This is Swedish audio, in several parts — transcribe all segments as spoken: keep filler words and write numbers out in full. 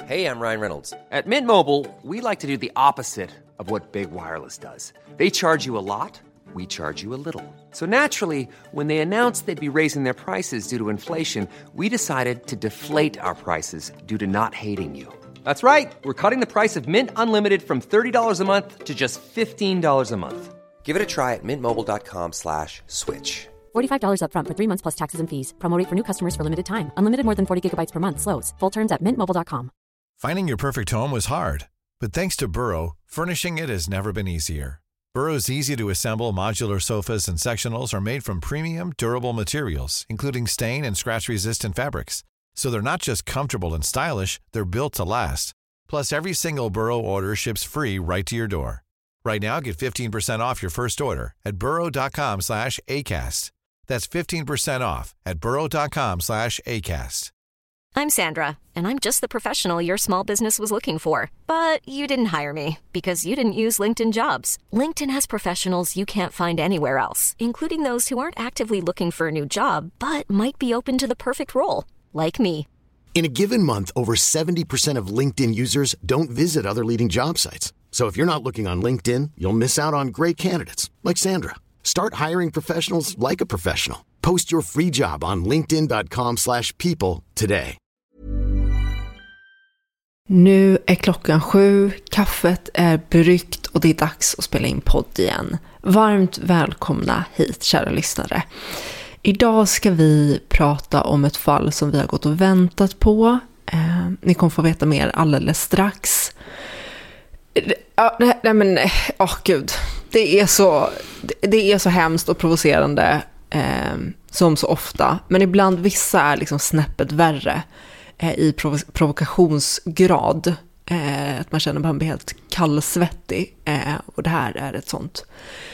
Hey, I'm Ryan Reynolds. At Mint Mobile, we like to do the opposite of what Big Wireless does. They charge you a lot, we charge you a little. So naturally, when they announced they'd be raising their prices due to inflation, we decided to deflate our prices due to not hating you. That's right. We're cutting the price of Mint Unlimited from thirty dollars a month to just fifteen dollars a month. Give it a try at mintmobile.com slash switch. forty-five dollars up front for three months plus taxes and fees. Promo rate for new customers for limited time. Unlimited more than forty gigabytes per month. Slows full terms at mint mobile dot com. Finding your perfect home was hard, but thanks to Burrow, furnishing it has never been easier. Burrow's easy-to-assemble modular sofas and sectionals are made from premium, durable materials, including stain and scratch-resistant fabrics. So they're not just comfortable and stylish, they're built to last. Plus, every single Burrow order ships free right to your door. Right now, get fifteen percent off your first order at burrow.com slash ACAST. That's fifteen percent off at burrow.com slash ACAST. I'm Sandra, and I'm just the professional your small business was looking for. But you didn't hire me because you didn't use LinkedIn Jobs. LinkedIn has professionals you can't find anywhere else, including those who aren't actively looking for a new job, but might be open to the perfect role, like me. In a given month, over seventy percent of LinkedIn users don't visit other leading job sites. So if you're not looking on LinkedIn, you'll miss out on great candidates like Sandra. Start hiring professionals like a professional. Post your free job on linkedin.com slash people today. Nu är klockan sju, kaffet är bryggt och det är dags att spela in podd igen. Varmt välkomna hit, kära lyssnare. Idag ska vi prata om ett fall som vi har gått och väntat på. Eh, ni kommer få veta mer alldeles strax. Ja, nej, nej men, åh oh, gud. Det är så, det är så hemskt och provocerande eh, som så ofta. Men ibland vissa är liksom snäppet värre eh, i provo- provokationsgrad. Eh, att man känner att man blir helt kallsvettig. Eh, och det här är ett sånt.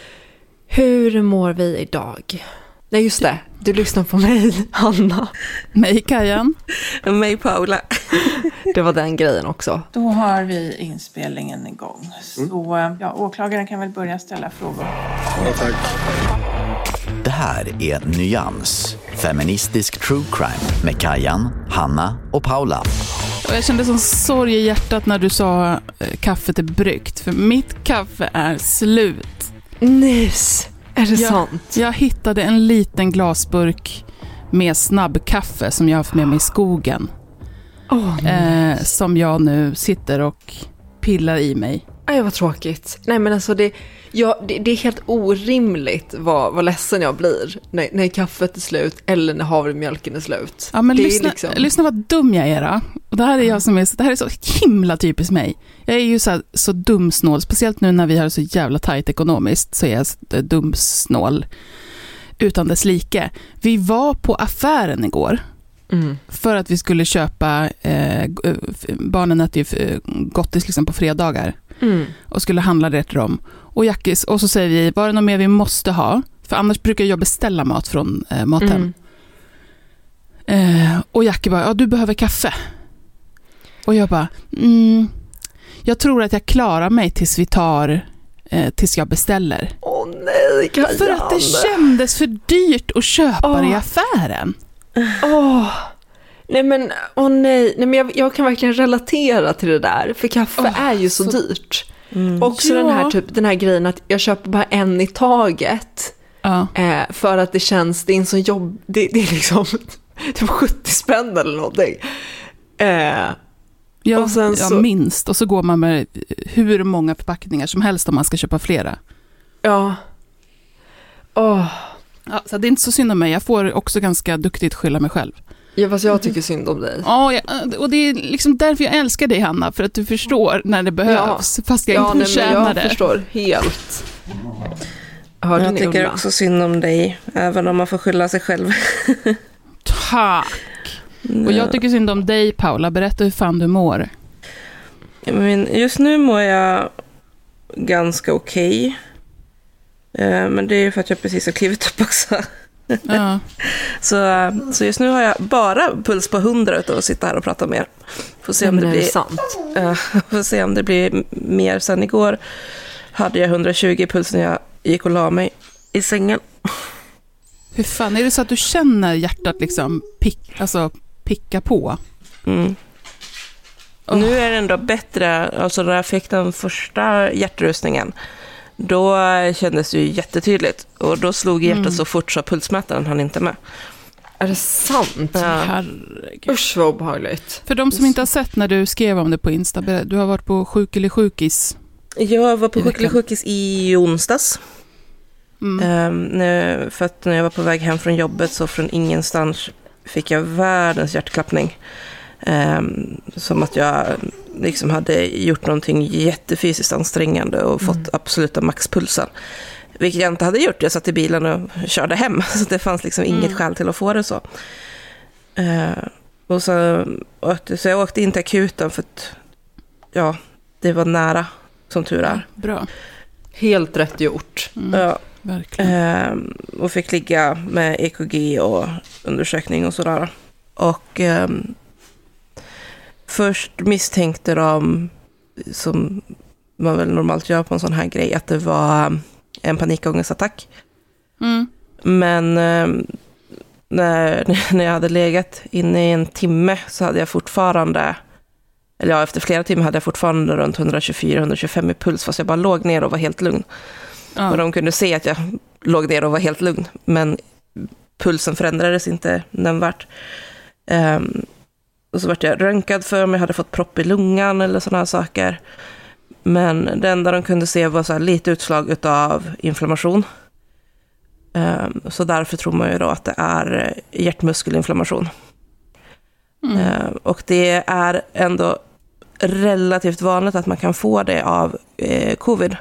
Hur mår vi idag? Nej, just det. Du lyssnar på mig, Hanna. Mig, Kajan. Och mig, Paula. Det var den grejen också. Då har vi inspelningen igång. Så ja, åklagaren kan väl börja ställa frågor. Ja, tack. Det här är Nyans, feministisk true crime med Kajan, Hanna och Paula. Och jag kände sån sorg i hjärtat när du sa eh, kaffet är bryggt. För mitt kaffe är slut. Nys. Är det jag, sant? Jag hittade en liten glasburk med snabbkaffe som jag har haft med mig i skogen. Oh, eh, som jag nu sitter och pillar i mig. Aj, vad tråkigt. Nej, men alltså det, ja, det, det är helt orimligt vad, vad ledsen jag blir när, när kaffet är slut eller när havremjölken är slut. Ja, men det lyssna, är liksom... lyssna vad dum jag är då. Och det här är jag som är, det här är så himla typiskt mig. Jag är ju så, så dumsnål, speciellt nu när vi har så jävla tajt ekonomiskt så är jag dumsnål utan dess like. Vi var på affären igår. Mm. För att vi skulle köpa eh, barnen äter ju gottis liksom på fredagar. Mm. Och skulle handla det till dem. Och Jackis, och så säger vi, var det något mer vi måste ha? För annars brukar jag beställa mat från eh, Mathem. Mm. Eh, och Jackie bara, ja du behöver kaffe. Och jag bara, mm, jag tror att jag klarar mig tills vi tar, eh, tills jag beställer. Åh nej, Kajan. För att det kändes för dyrt att köpa oh. det i affären. Åh, oh. nej men, åh oh nej, nej men jag, jag kan verkligen relatera till det där, för kaffe oh, är ju så, så... dyrt. Mm. Också ja. den här typ, den här grejen att jag köper bara en i taget. Ja. Eh, för att det känns, det är en sån jobb, det, det är liksom typ sjuttio spänn eller någonting. Eh, ja, och sen ja, så... minst. Och så går man med hur många förpackningar som helst om man ska köpa flera. Ja. Åh. Oh. Ja, så det är inte så synd om mig. Jag får också ganska duktigt skylla mig själv. Ja, fast jag tycker synd om dig. Ja, och det är liksom därför jag älskar dig, Hanna. För att du förstår när det behövs. Ja. Fast jag ja, inte förtjänar det. Jag förstår helt. Hörde jag tycker Ulla? Också synd om dig. Även om man får skylla sig själv. Tack. Ja. Och jag tycker synd om dig, Paula. Berätta hur fan du mår. Men just nu mår jag ganska okej. Men det är för att jag precis har klivit upp också. Ja. så, så just nu har jag bara puls på hundra utan att sitta här och prata mer. Får se om det, det blir sant. Uh, får se om det blir mer. Sen igår hade jag hundratjugo puls när jag gick och la mig i sängen. Hur fan, är det så att du känner hjärtat liksom pick, alltså picka på? Mm. Oh. Nu är det ändå bättre. Alltså när jag fick den första hjärtrustningen, då kändes det ju jättetydligt. Och då slog hjärtat mm. så fort så pulsmätaren hann inte med. Är det sant? Ja. Herregud. Usch vad obehagligt. För de som inte har sett när du skrev om det på Insta, du har varit på sjuk eller sjukis. Jag var på sjuk eller sjukis i onsdags. Mm. Um, för att när jag var på väg hem från jobbet så från ingenstans fick jag världens hjärtklappning. Um, som att jag liksom hade gjort någonting jättefysiskt ansträngande och fått mm. absoluta maxpulsen. Vilket jag inte hade gjort. Jag satt i bilen och körde hem. Så det fanns liksom inget mm. skäl till att få det så. Uh, och så, åkte, så jag åkte in till akuten för att ja, det var nära som tur är. Bra. Helt rätt gjort. Mm. Ja. Verkligen. Uh, och fick ligga med E K G och undersökning och sådär. Och um, först misstänkte de, som man väl normalt gör på en sån här grej, att det var en panikångestattack. Mm. Men um, när, när jag hade legat inne i en timme så hade jag fortfarande, eller ja, efter flera timmar hade jag fortfarande runt hundratjugofyra till hundratjugofem i puls, fast jag bara låg ner och var helt lugn. Ja. Och de kunde se att jag låg ner och var helt lugn, men pulsen förändrades inte nämnvärt. Um, och så vart jag röntgad för om jag hade fått propp i lungan eller sådana här saker. Men det enda de kunde se var så här lite utslag utav inflammation. Um, så därför tror man ju då att det är hjärtmuskelinflammation. Mm. Uh, och det är ändå relativt vanligt att man kan få det av eh, covid.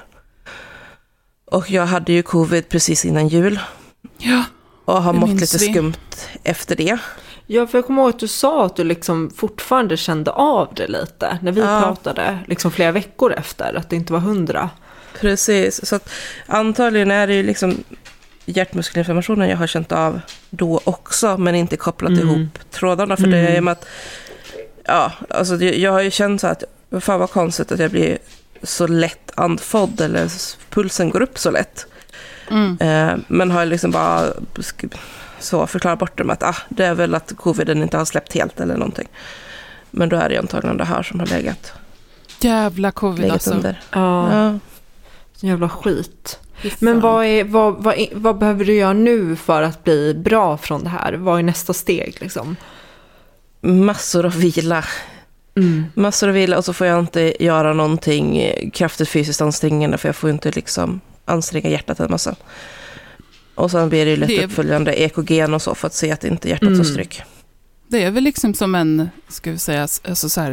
Och jag hade ju covid precis innan jul. Ja. Och har mått lite vi. skumt efter det. Ja, för jag kommer ihåg att du sa att du liksom fortfarande kände av det lite. När vi ja. pratade liksom flera veckor efter, att det inte var hundra. Precis, så att antagligen är det ju liksom hjärtmuskelinflammationen jag har känt av då också. Men inte kopplat mm. ihop trådarna. För mm. det är med att, ja, alltså jag har ju känt så att, fan vad konstigt att jag blir så lätt andfådd. Eller pulsen går upp så lätt. Mm. Eh, men har liksom bara så förklarat bort det med att ah, det är väl att coviden inte har släppt helt eller någonting. Men då är det antagligen det här som har legat. Jävla covid legat alltså. Under. Ja. ja. Jävla skit. Men vad, är, vad, vad, vad behöver du göra nu för att bli bra från det här? Vad är nästa steg liksom? Massor av vila. Mm. Massor av vila och så får jag inte göra någonting kraftigt fysiskt ansträngande för jag får inte liksom anstränga hjärtat en massa. Och sen blir det ju lätt det... uppföljande E K G och så för att se att inte hjärtat mm. tar stryk. Det är väl liksom som en, ska vi säga, alltså så här,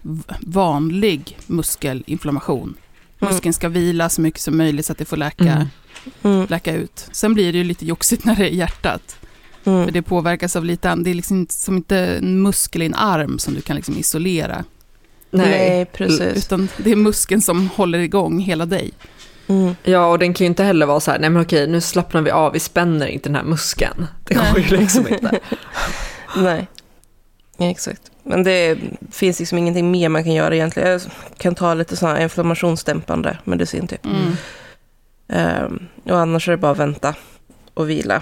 vanlig muskelinflammation. Mm. Muskeln ska vila så mycket som möjligt så att det får läka, mm. Mm. läka ut. Sen blir det ju lite joxigt när det är hjärtat. Mm. För det påverkas av lite annat. Det är liksom som inte en muskel i en arm som du kan liksom isolera. Nej, Nej precis. Utan det är muskeln som håller igång hela dig. Mm. Ja, och den kan ju inte heller vara så här, nej men okej, nu slappnar vi av, vi spänner inte den här muskeln. Det går ju liksom inte. Nej, ja, exakt. Men det finns liksom ingenting mer man kan göra egentligen. Jag kan ta lite sån här inflammationsdämpande medicin typ. Mm. Um, och annars är det bara att vänta och vila.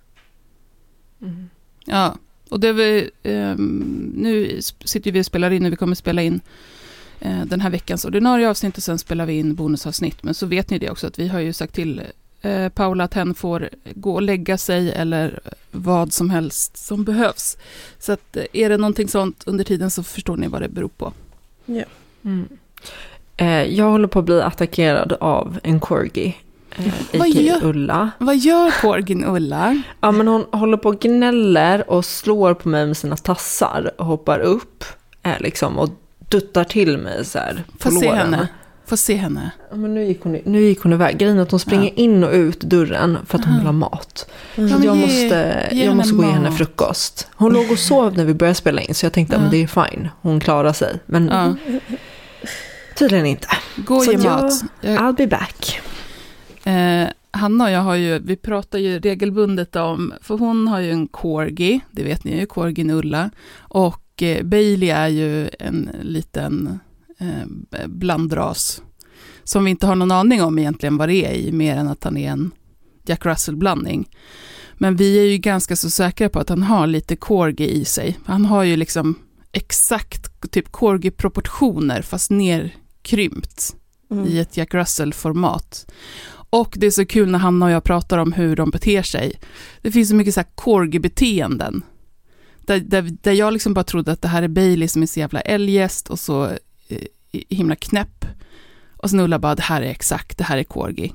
Mm. Ja, och det vi, um, nu sitter vi och spelar in och vi kommer spela in uh, den här veckans ordinarie avsnitt och sen spelar vi in bonusavsnitt. Men så vet ni det också att vi har ju sagt till uh, Paula att hen får gå och lägga sig eller vad som helst som behövs. Så att uh, är det någonting sånt under tiden så förstår ni vad det beror på. Ja. Mm. Uh, jag håller på att bli attackerad av en corgi. Eh, vad, gör, Ulla. vad gör corgin Ulla? Ja, men hon håller på och gnäller och slår på mig med sina tassar och hoppar upp eh, liksom, och duttar till mig så här. Får se henne. Får se henne. Ja, men nu gick hon, nu gick hon iväg. Grejen är att hon springer ja. in och ut dörren för att hon vill ha mat. Mm. Så jag ge, måste, ge jag måste gå och ge henne frukost. Hon låg och sov när vi började spela in så jag tänkte att ja. det är fine. Hon klarar sig. Men ja. tydligen inte. Gå och ge mat. Jag, I'll be back. Eh, Hanna och jag har ju, vi pratar ju regelbundet om, för hon har ju en corgi, det vet ni ju, corgin Ulla, och eh, Bailey är ju en liten eh, blandras som vi inte har någon aning om egentligen vad det är i, mer än att han är en Jack Russell-blandning. Men vi är ju ganska så säkra på att han har lite corgi i sig. Han har ju liksom exakt typ corgi-proportioner fast nerkrympt mm. i ett Jack Russell-format. Och det är så kul när Hanna och jag pratar om hur de beter sig. Det finns så mycket så här corgi-beteenden. Där, där, där jag liksom bara trodde att det här är Bailey som är så jävla eljest och så eh, himla knäpp. Och sen Ulla bara, det här är exakt, det här är corgi.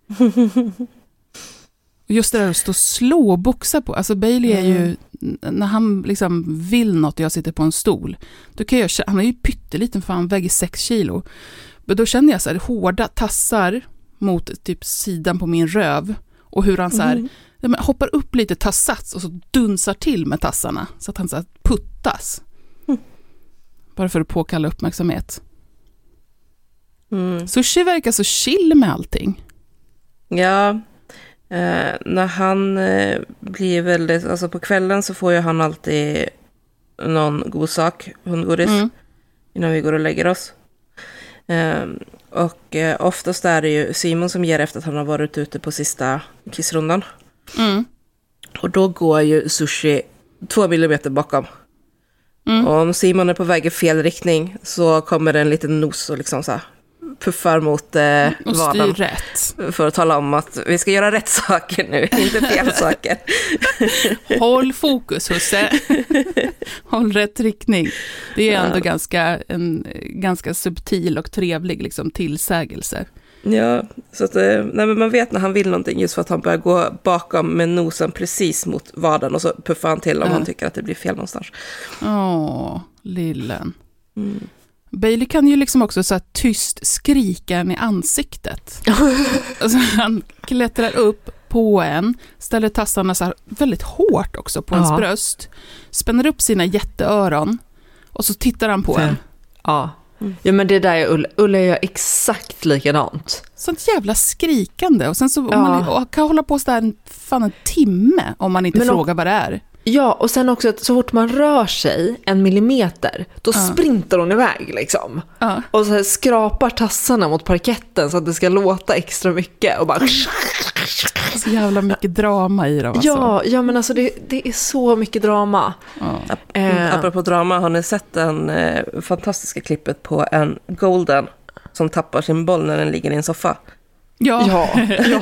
Och just det där att stå och slå och boxa på. Alltså Bailey är ju, när han liksom vill något och jag sitter på en stol, då kan jag, han är ju pytteliten för han väger sex kilo. Men då känner jag så här hårda tassar mot typ sidan på min röv. Och hur han så här, mm. ja, men hoppar upp lite, tar sats och så dunsar till med tassarna. Så att han så här puttas. Mm. Bara för att påkalla uppmärksamhet. Mm. Sushi verkar så chill med allting. Ja, eh, när han eh, blir väldigt, alltså på kvällen så får ju han alltid någon god sak, hundgodis, mm. innan vi går och lägger oss. Eh, och eh, oftast är det ju Simon som ger efter att han har varit ute på sista kissrundan. Mm. Och då går ju Sushi två millimeter bakom. Mm. Och om Simon är på väg i fel riktning så kommer det en liten nos och liksom så här puffar mot eh, och vaden rätt. För att tala om att vi ska göra rätt saker nu, inte fel saker. Håll fokus, husse. Håll rätt riktning. Det är ändå ja. ganska, en ganska subtil och trevlig liksom, tillsägelse. Ja, så att nej, men man vet när han vill någonting just för att han börjar gå bakom med nosen precis mot vaden och så puffar han till om ja. han tycker att det blir fel någonstans. Åh, lillen. Mm. Bailey kan ju liksom också så här tyst skrika en i ansiktet. Alltså, han klättrar upp på en, ställer tassarna så här väldigt hårt också på ja. ens bröst, spänner upp sina jätteöron och så tittar han på så. en. Ja. Mm. Ja, men det där är Ulla. Ulla gör exakt likadant. Sånt jävla skrikande. Och sen så ja. man och kan hålla på så där en, fan en timme om man inte men frågar och, vad det är. Ja, och sen också att så fort man rör sig en millimeter, då ja. sprintar hon iväg liksom. Ja. Och så här skrapar tassarna mot parketten så att det ska låta extra mycket. Och bara... Så jävla mycket drama i det. Alltså. Ja, ja, men alltså det, det är så mycket drama. Ja. Eh. Apropå drama, har ni sett den eh, fantastiska klippet på en golden som tappar sin boll när den ligger i en soffa? Ja. Ja. ja.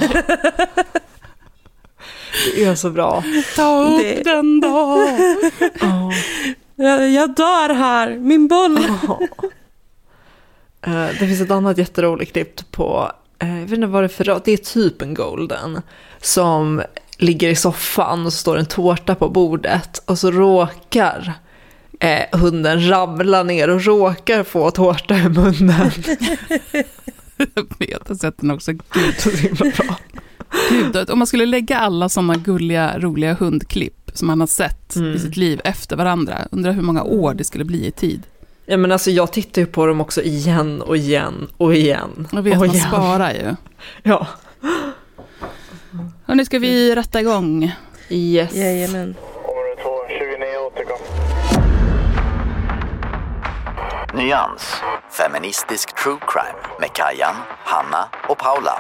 Det är så bra. Ta upp det... den då. Oh. Jag, jag dör här. Min boll. Oh. Uh, det finns ett annat jätteroligt klipp på, uh, jag vet inte vad det är för, det är typ en golden som ligger i soffan och så står en tårta på bordet och så råkar uh, hunden ramla ner och råkar få tårta i munnen. Jag vet, jag har sett den också. Gud, så himla bra. Gud, om man skulle lägga alla sådana gulliga, roliga hundklipp som man har sett mm. i sitt liv efter varandra, undrar hur många år det skulle bli i tid. Ja, men alltså jag tittar ju på dem också igen och igen och igen. Jag vet, och man igen. sparar ju. Ja. Och nu ska vi rätta igång. Yes. Jajamän. Nyans. Feministisk true crime med Kajan, Hanna och Paula.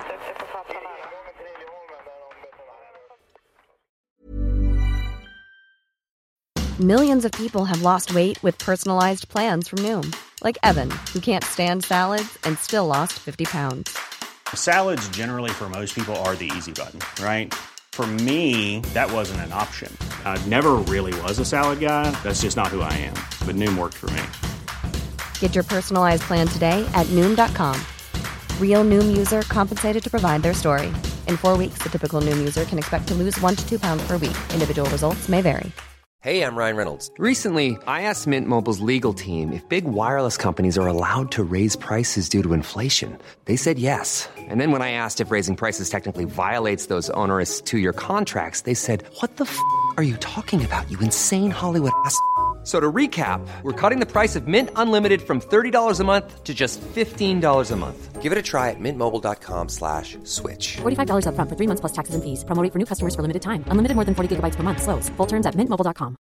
Millions of people have lost weight with personalized plans from Noom. Like Evan, who can't stand salads and still lost fifty pounds. Salads generally for most people are the easy button, right? For me, that wasn't an option. I never really was a salad guy. That's just not who I am. But Noom worked for me. Get your personalized plan today at Noom dot com. Real Noom user compensated to provide their story. In four weeks, the typical Noom user can expect to lose one to two pounds per week. Individual results may vary. Hey, I'm Ryan Reynolds. Recently, I asked Mint Mobile's legal team if big wireless companies are allowed to raise prices due to inflation. They said yes. And then when I asked if raising prices technically violates those onerous two-year contracts, they said, what the f*** are you talking about, you insane Hollywood ass f- So to recap, we're cutting the price of Mint Unlimited from thirty dollars a month to just fifteen dollars a month. Give it a try at mintmobile.com slash switch. forty-five dollars up front for three months plus taxes and fees. Promo rate for new customers for limited time. Unlimited more than forty gigabytes per month. Slows full terms at mint mobile dot com.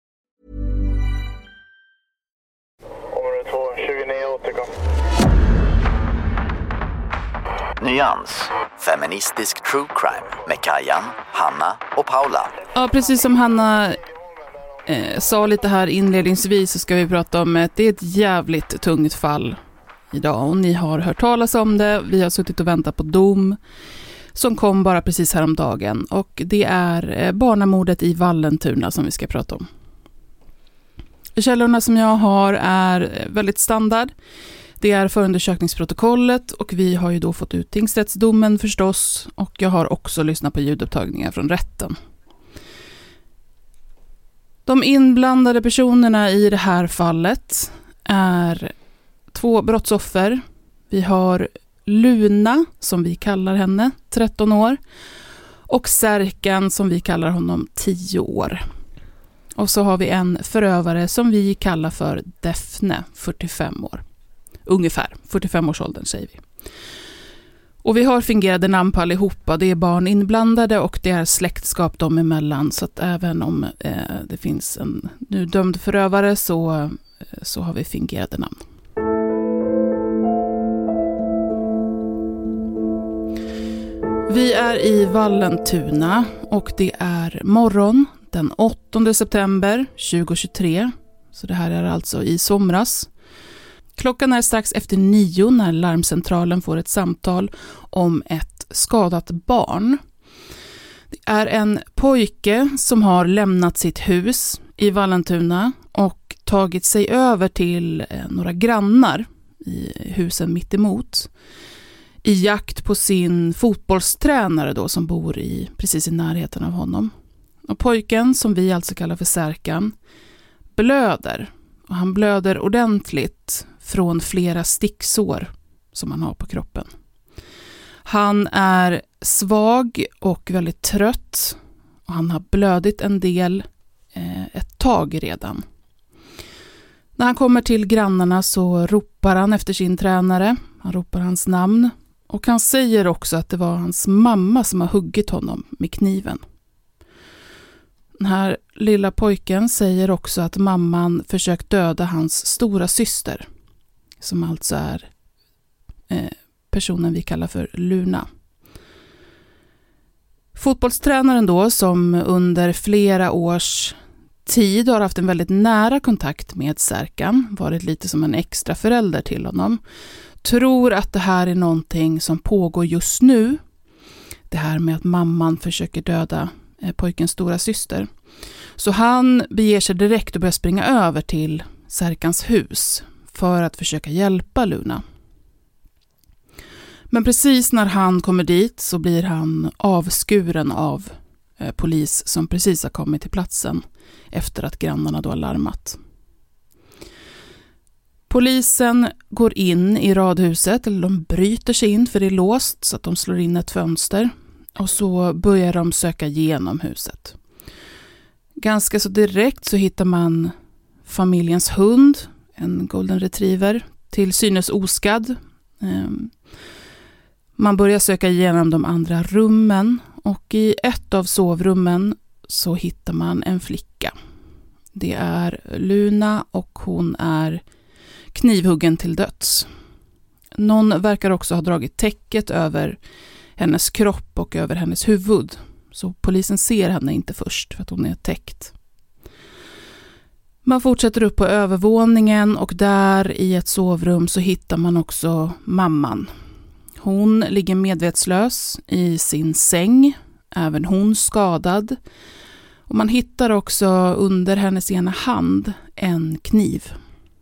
Nyans. Feministisk true crime med Kajan, Hanna och Paula. Ja, precis som Hanna eh, sa lite här inledningsvis så ska vi prata om att det är ett jävligt tungt fall idag. Och ni har hört talas om det. Vi har suttit och väntat på dom som kom bara precis häromdagen. Och det är eh, barnamordet i Vallentuna som vi ska prata om. Källorna som jag har är väldigt standard. Det är förundersökningsprotokollet och vi har ju då fått ut tingsrättsdomen förstås. Och jag har också lyssnat på ljudupptagningar från rätten. De inblandade personerna i det här fallet är två brottsoffer. Vi har Luna, som vi kallar henne, tretton år. Och Serkan, som vi kallar honom, tio år. Och så har vi en förövare som vi kallar för Defne, fyrtiofem år. Ungefär, fyrtiofem års åldern säger vi. Och vi har fingerade namn på allihopa. Det är barn inblandade och det är släktskap dem emellan. Så att även om eh, det finns en nu dömd förövare så, så har vi fingerade namn. Vi är i Vallentuna och det är morgon den åttonde september tjugohundratjugotre. Så det här är alltså i somras. Klockan är strax efter nio när larmcentralen får ett samtal om ett skadat barn. Det är en pojke som har lämnat sitt hus i Vallentuna och tagit sig över till några grannar i husen mitt emot i jakt på sin fotbollstränare då som bor i, precis i närheten av honom. Och pojken, som vi alltså kallar för Serkan, blöder. Och han blöder ordentligt från flera sticksår som han har på kroppen. Han är svag och väldigt trött. Och han har blödit en del eh, ett tag redan. När han kommer till grannarna så ropar han efter sin tränare. Han ropar hans namn. Och han säger också att det var hans mamma som har huggit honom med kniven. Den här lilla pojken säger också att mamman försökt döda hans stora syster. Som alltså är eh, personen vi kallar för Luna. Fotbollstränaren då, som under flera års tid har haft en väldigt nära kontakt med Serkan, varit lite som en extra förälder till honom, tror att det här är någonting som pågår just nu. Det här med att mamman försöker döda eh, pojkens stora syster. Så han beger sig direkt och börjar springa över till Serkans hus för att försöka hjälpa Luna. Men precis när han kommer dit så blir han avskuren av eh, polis som precis har kommit till platsen efter att grannarna då har larmat. Polisen går in i radhuset, eller de bryter sig in för det är låst så att de slår in ett fönster. Och så börjar de söka igenom huset. Ganska så direkt så hittar man familjens hund, en golden retriever, till synes oskadd. Man börjar söka igenom de andra rummen och i ett av sovrummen så hittar man en flicka. Det är Luna och hon är knivhuggen till döds. Någon verkar också ha dragit täcket över hennes kropp och över hennes huvud. Så polisen ser henne inte först för att hon är täckt. Man fortsätter upp på övervåningen och där i ett sovrum så hittar man också mamman. Hon ligger medvetslös i sin säng, även hon skadad. Och man hittar också under hennes ena hand en kniv.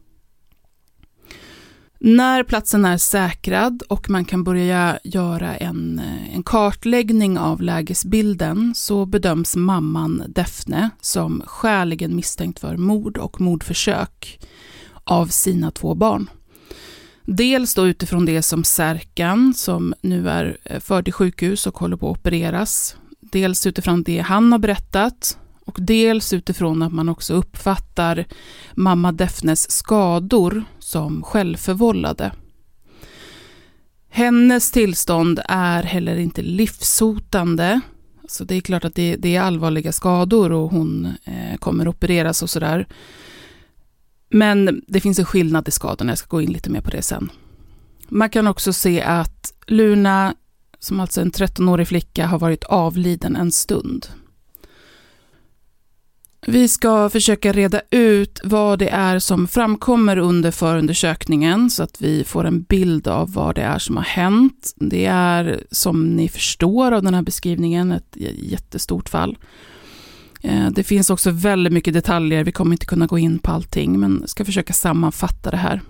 När platsen är säkrad och man kan börja göra en, en kartläggning av lägesbilden så bedöms mamman Defne som skäligen misstänkt för mord och mordförsök av sina två barn. Dels då utifrån det som Serkan, som nu är förd i sjukhus och håller på att opereras. Dels utifrån det han har berättat och dels utifrån att man också uppfattar mamma Defnes skador som självförvållade. Hennes tillstånd är heller inte livshotande. Så det är klart att det, det är allvarliga skador och hon eh, kommer opereras och sådär. Men det finns en skillnad i skadorna, jag ska gå in lite mer på det sen. Man kan också se att Luna, som alltså är en trettonårig flicka, har varit avliden en stund. Vi ska försöka reda ut vad det är som framkommer under förundersökningen så att vi får en bild av vad det är som har hänt. Det är, som ni förstår av den här beskrivningen, ett jättestort fall. Det finns också väldigt mycket detaljer, vi kommer inte kunna gå in på allting, men ska försöka sammanfatta det här.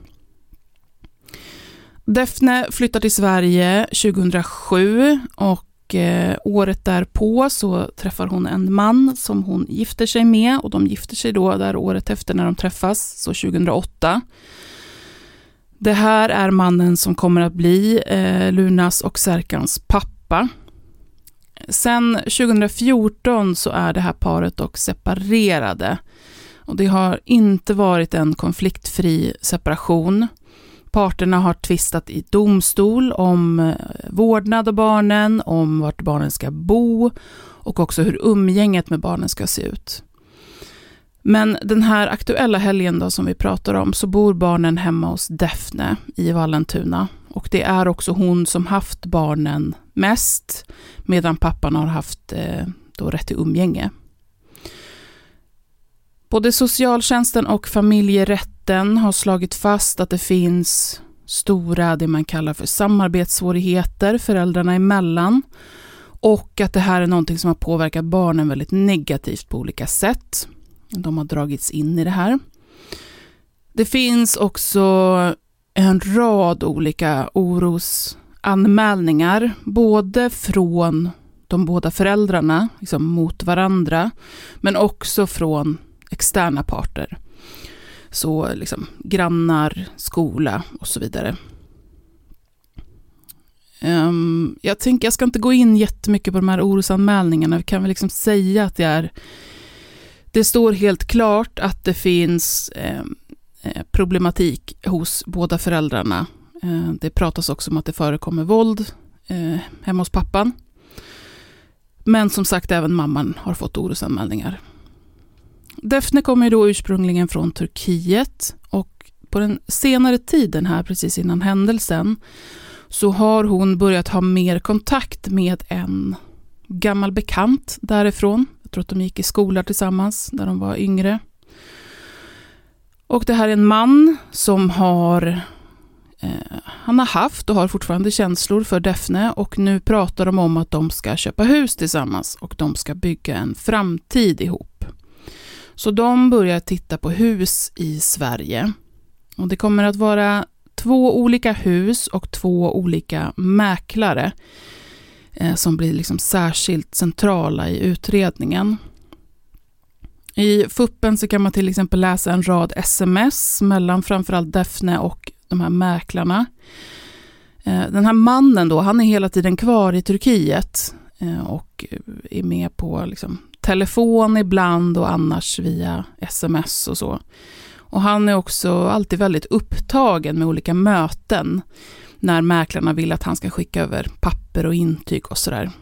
Daphne flyttar till Sverige tjugohundrasju och eh, året därpå så träffar hon en man som hon gifter sig med, och de gifter sig då där året efter när de träffas, så tjugohundraåtta. Det här är mannen som kommer att bli eh, Lunas och Serkans pappa. Sen tjugohundrafjorton så är det här paret dock separerade, och det har inte varit en konfliktfri separation. Parterna har tvistat i domstol om vårdnad av barnen, om vart barnen ska bo och också hur umgänget med barnen ska se ut. Men den här aktuella helgen då som vi pratar om, så bor barnen hemma hos Daphne i Vallentuna. Och det är också hon som haft barnen mest, medan pappan har haft eh, då rätt till umgänge. Både socialtjänsten och familjerätten har slagit fast att det finns stora, det man kallar för samarbetssvårigheter föräldrarna emellan, och att det här är någonting som har påverkat barnen väldigt negativt på olika sätt. De har dragits in i det här. Det finns också en rad olika orosanmälningar, både från de båda föräldrarna liksom mot varandra, men också från externa parter. Så liksom grannar, skola och så vidare. Um, jag tänker jag ska inte gå in jättemycket på de här orosanmälningarna. Vi kan väl liksom säga att det är det står helt klart att det finns eh, problematik hos båda föräldrarna. Eh, det pratas också om att det förekommer våld eh, hemma hos pappan. Men som sagt, även mamman har fått orosanmälningar. Daphne kommer ju då ursprungligen från Turkiet, och på den senare tiden här, precis innan händelsen, så har hon börjat ha mer kontakt med en gammal bekant därifrån. Jag tror att de gick i skola tillsammans när de var yngre. Och det här är en man som har eh, han har haft och har fortfarande känslor för Daphne, och nu pratar de om att de ska köpa hus tillsammans och de ska bygga en framtid ihop. Så de börjar titta på hus i Sverige. Och det kommer att vara två olika hus och två olika mäklare eh, som blir liksom särskilt centrala i utredningen. I fuppen så kan man till exempel läsa en rad sms mellan framförallt Daphne och de här mäklarna. Eh, den här mannen då, han är hela tiden kvar i Turkiet eh, och är med på liksom telefon ibland och annars via sms och så. Och han är också alltid väldigt upptagen med olika möten när mäklarna vill att han ska skicka över papper och intyg och sådär.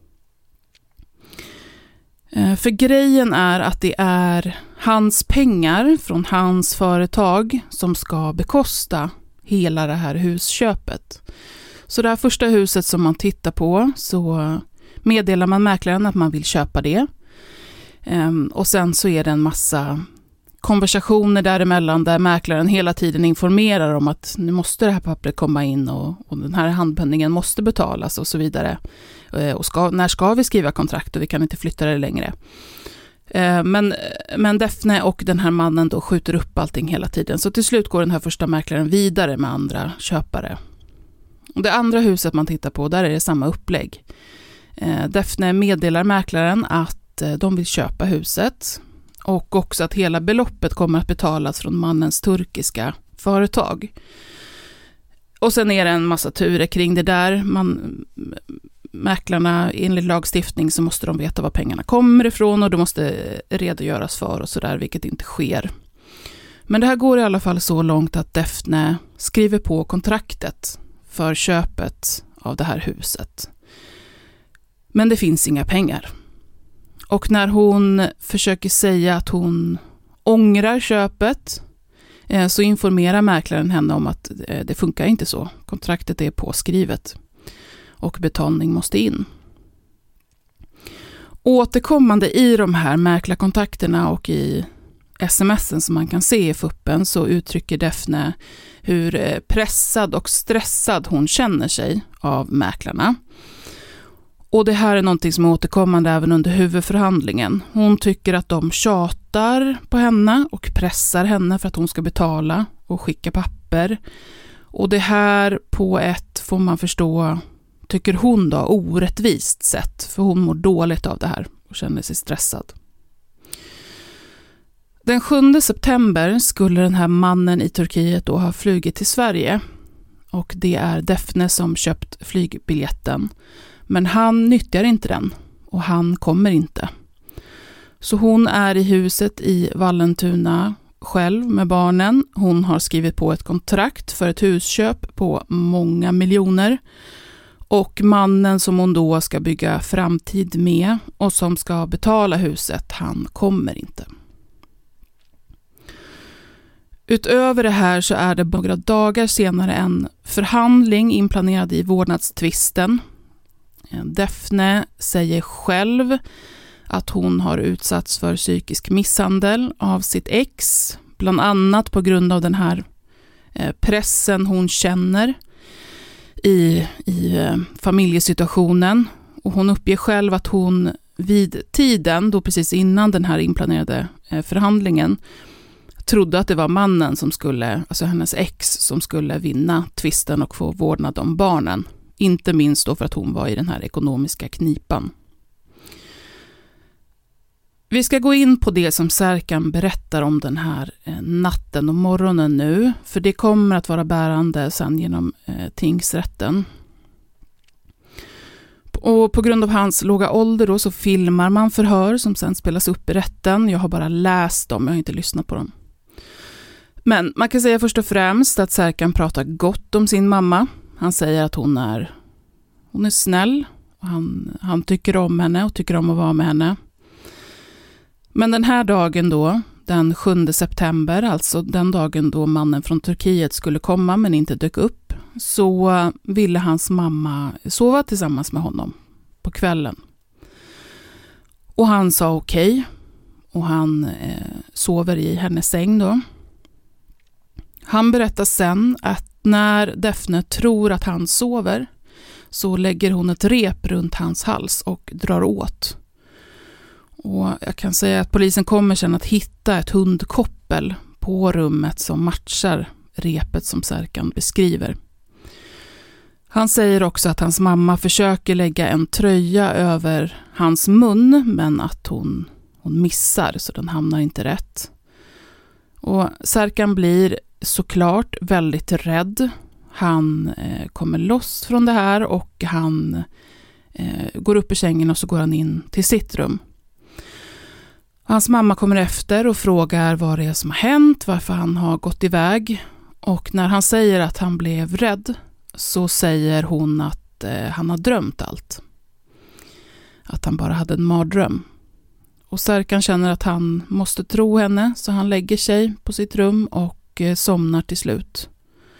För grejen är att det är hans pengar från hans företag som ska bekosta hela det här husköpet. Så det här första huset som man tittar på, så meddelar man mäklaren att man vill köpa det. Och sen så är det en massa konversationer däremellan där mäklaren hela tiden informerar om att nu måste det här pappret komma in och, och den här handpenningen måste betalas och så vidare. Och ska, när ska vi skriva kontrakt och vi kan inte flytta det längre. Men, men Daphne och den här mannen då skjuter upp allting hela tiden. Så till slut går den här första mäklaren vidare med andra köpare. Och det andra huset man tittar på, där är det samma upplägg. Daphne meddelar mäklaren att de vill köpa huset. Och också att hela beloppet kommer att betalas från mannens turkiska företag. Och sen är det en massa turer kring det där. Man, mäklarna, enligt lagstiftning så måste de veta var pengarna kommer ifrån och det måste redogöras för och sådär, vilket inte sker. Men det här går i alla fall så långt att Daphne skriver på kontraktet för köpet av det här huset. Men det finns inga pengar. Och när hon försöker säga att hon ångrar köpet eh, så informerar mäklaren henne om att eh, det funkar inte så. Kontraktet är påskrivet och betalning måste in. Återkommande i de här mäklarkontakterna och i smsen som man kan se i F U P:en så uttrycker Defne hur pressad och stressad hon känner sig av mäklarna. Och det här är någonting som är återkommande även under huvudförhandlingen. Hon tycker att de tjatar på henne och pressar henne för att hon ska betala och skicka papper. Och det här på ett, får man förstå, tycker hon då, orättvist sätt. För hon mår dåligt av det här och känner sig stressad. Den sjunde september skulle den här mannen i Turkiet då ha flugit till Sverige. Och det är Defne som köpt flygbiljetten. Men han nyttjar inte den och han kommer inte. Så hon är i huset i Vallentuna själv med barnen. Hon har skrivit på ett kontrakt för ett husköp på många miljoner. Och mannen som hon då ska bygga framtid med och som ska betala huset, han kommer inte. Utöver det här så är det några dagar senare en förhandling inplanerad i vårdnadstvisten. Defne säger själv att hon har utsatts för psykisk misshandel av sitt ex, bland annat på grund av den här pressen hon känner i, i familjesituationen. Och hon uppger själv att hon vid tiden, då precis innan den här inplanerade förhandlingen, trodde att det var mannen som skulle, alltså hennes ex, som skulle vinna tvisten och få vårdnad om barnen. Inte minst då för att hon var i den här ekonomiska knipan. Vi ska gå in på det som Serkan berättar om den här natten och morgonen nu. För det kommer att vara bärande sen genom eh, tingsrätten. Och på grund av hans låga ålder då så filmar man förhör som sen spelas upp i rätten. Jag har bara läst dem, jag har inte lyssnat på dem. Men man kan säga först och främst att Serkan pratar gott om sin mamma. Han säger att hon är, hon är snäll. Och han, han tycker om henne och tycker om att vara med henne. Men den här dagen då, den sjunde september, alltså den dagen då mannen från Turkiet skulle komma men inte dök upp, så ville hans mamma sova tillsammans med honom på kvällen. Och han sa okej. Okay, och han eh, sover i hennes säng då. Han berättar sen att när Defne tror att han sover så lägger hon ett rep runt hans hals och drar åt. Och jag kan säga att polisen kommer sen att hitta ett hundkoppel på rummet som matchar repet som Serkan beskriver. Han säger också att hans mamma försöker lägga en tröja över hans mun men att hon, hon missar så den hamnar inte rätt. Och Serkan blir såklart väldigt rädd. Han eh, kommer loss från det här och han eh, går upp i sängen och så går han in till sitt rum. Hans mamma kommer efter och frågar vad det är som har hänt, varför han har gått iväg. Och när han säger att han blev rädd så säger hon att eh, han har drömt allt. Att han bara hade en mardröm. Och Serkan känner att han måste tro henne så han lägger sig på sitt rum och eh, somnar till slut.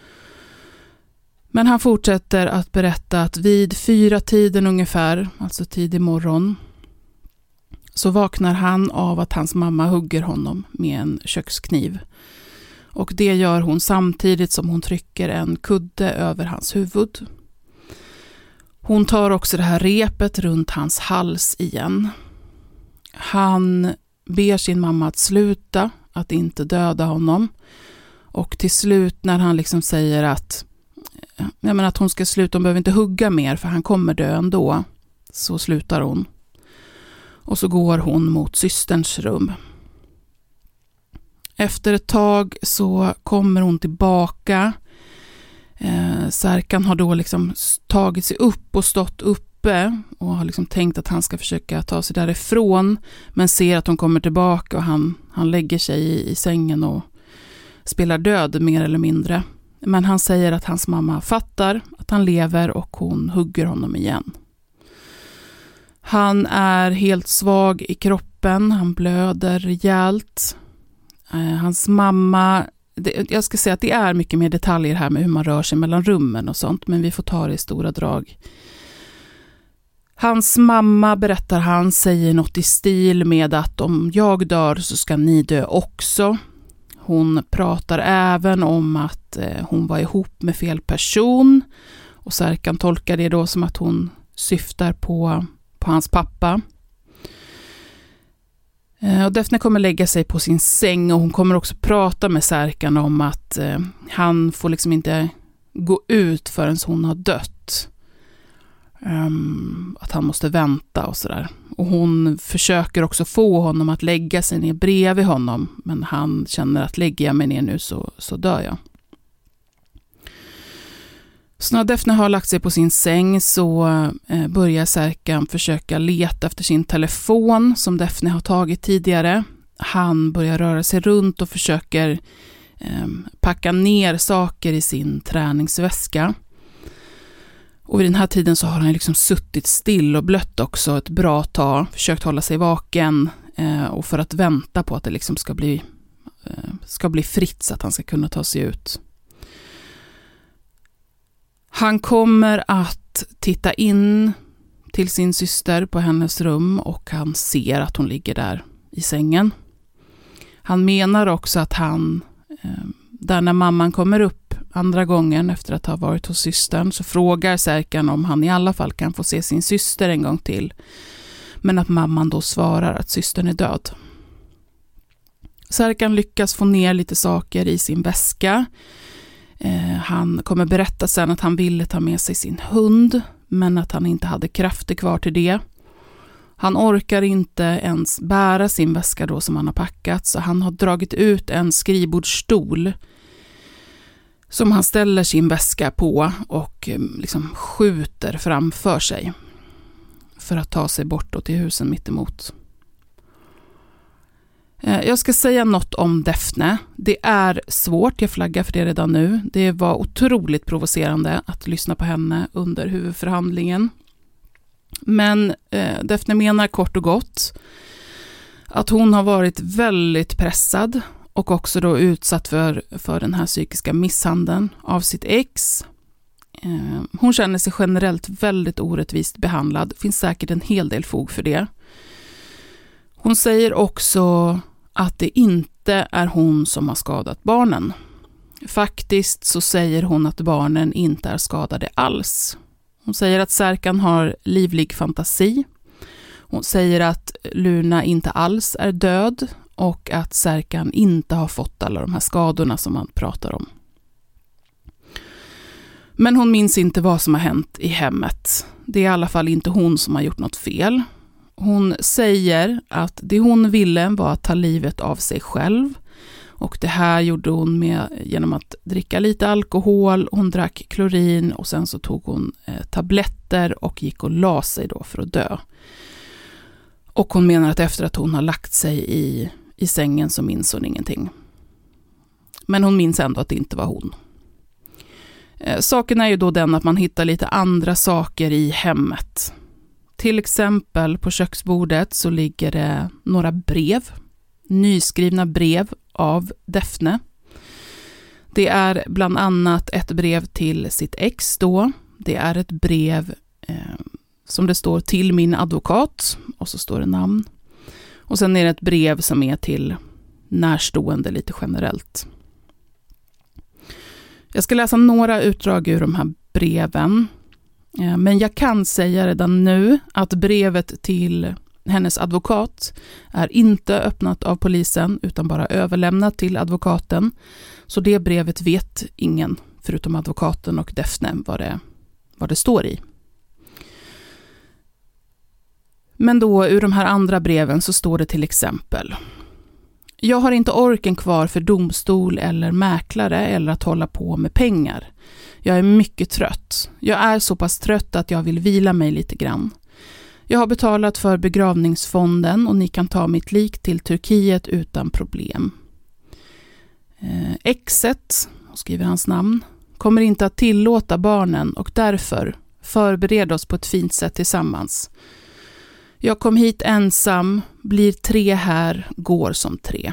Men han fortsätter att berätta att vid fyra tiden ungefär, alltså tidig morgon, så vaknar han av att hans mamma hugger honom med en kökskniv. Och det gör hon samtidigt som hon trycker en kudde över hans huvud. Hon tar också det här repet runt hans hals igen. Han ber sin mamma att sluta, att inte döda honom. Och till slut när han liksom säger att, jag menar att hon ska sluta, hon behöver inte hugga mer för han kommer dö ändå, så slutar hon. Och så går hon mot systerns rum. Efter ett tag så kommer hon tillbaka. Eh, Serkan har då liksom tagit sig upp och stått uppe och har liksom tänkt att han ska försöka ta sig därifrån, men ser att hon kommer tillbaka och han, han lägger sig i, i sängen och spelar död mer eller mindre. Men han säger att hans mamma fattar att han lever och hon hugger honom igen. Han är helt svag i kroppen, han blöder rejält. Eh, hans mamma, det, jag ska säga att det är mycket mer detaljer här med hur man rör sig mellan rummen och sånt, men vi får ta det i stora drag. Hans mamma, berättar han, säger något i stil med att om jag dör så ska ni dö också. Hon pratar även om att eh, hon var ihop med fel person. Och Serkan tolkar det då som att hon syftar på, på hans pappa. Eh, och Defne kommer lägga sig på sin säng och hon kommer också prata med Serkan om att eh, han får liksom inte gå ut förrän hon har dött. Um, att han måste vänta och sådär. Och hon försöker också få honom att lägga sig ner bredvid honom. Men han känner att lägger jag mig ner nu så, så dör jag. Så när Defne har lagt sig på sin säng så eh, börjar Serkan försöka leta efter sin telefon som Defne har tagit tidigare. Han börjar röra sig runt och försöker eh, packa ner saker i sin träningsväska. Och vid den här tiden så har han liksom suttit still och blött också ett bra tag. Försökt hålla sig vaken eh, och för att vänta på att det liksom ska bli, eh, ska bli fritt så att han ska kunna ta sig ut. Han kommer att titta in till sin syster på hennes rum och han ser att hon ligger där i sängen. Han menar också att han, eh, där när mamman kommer upp andra gången efter att ha varit hos systern, så frågar Serkan om han i alla fall kan få se sin syster en gång till. Men att mamman då svarar att systern är död. Serkan lyckas få ner lite saker i sin väska. Eh, han kommer berätta sen att han ville ta med sig sin hund, men att han inte hade krafter kvar till det. Han orkar inte ens bära sin väska då som han har packat, så han har dragit ut en skrivbordsstol som han ställer sin väska på och liksom skjuter framför sig för att ta sig bortåt till husen mitt emot. Jag ska säga något om Defne. Det är svårt, jag flaggar för det redan nu. Det var otroligt provocerande att lyssna på henne under huvudförhandlingen. Men eh, Defne menar kort och gott att hon har varit väldigt pressad och också då utsatt för, för den här psykiska misshandeln av sitt ex. Eh, hon känner sig generellt väldigt orättvist behandlad. Det finns säkert en hel del fog för det. Hon säger också att det inte är hon som har skadat barnen. Faktiskt så säger hon att barnen inte är skadade alls. Hon säger att Serkan har livlig fantasi. Hon säger att Luna inte alls är död och att Serkan inte har fått alla de här skadorna som man pratar om. Men hon minns inte vad som har hänt i hemmet. Det är i alla fall inte hon som har gjort något fel. Hon säger att det hon ville var att ta livet av sig själv. Och det här gjorde hon med, genom att dricka lite alkohol. Hon drack klorin och sen så tog hon eh, tabletter och gick och la sig då för att dö. Och hon menar att efter att hon har lagt sig i, i sängen så minns hon ingenting. Men hon minns ändå att det inte var hon. Eh, saken är ju då den att man hittar lite andra saker i hemmet. Till exempel på köksbordet så ligger det några brev. Nyskrivna brev av Defne. Det är bland annat ett brev till sitt ex då. Det är ett brev eh, som det står till min advokat och så står det namn. Och sen är det ett brev som är till närstående lite generellt. Jag ska läsa några utdrag ur de här breven. Eh, men jag kan säga redan nu att brevet till hennes advokat är inte öppnat av polisen utan bara överlämnat till advokaten. Så det brevet vet ingen förutom advokaten och Defne vad det, vad det står i. Men då ur de här andra breven så står det till exempel: jag har inte orken kvar för domstol eller mäklare eller att hålla på med pengar. Jag är mycket trött. Jag är så pass trött att jag vill vila mig lite grann. Jag har betalat för begravningsfonden och ni kan ta mitt lik till Turkiet utan problem. Eh, exet, skriver hans namn, kommer inte att tillåta barnen och därför förbered oss på ett fint sätt tillsammans. Jag kom hit ensam, blir tre här, går som tre.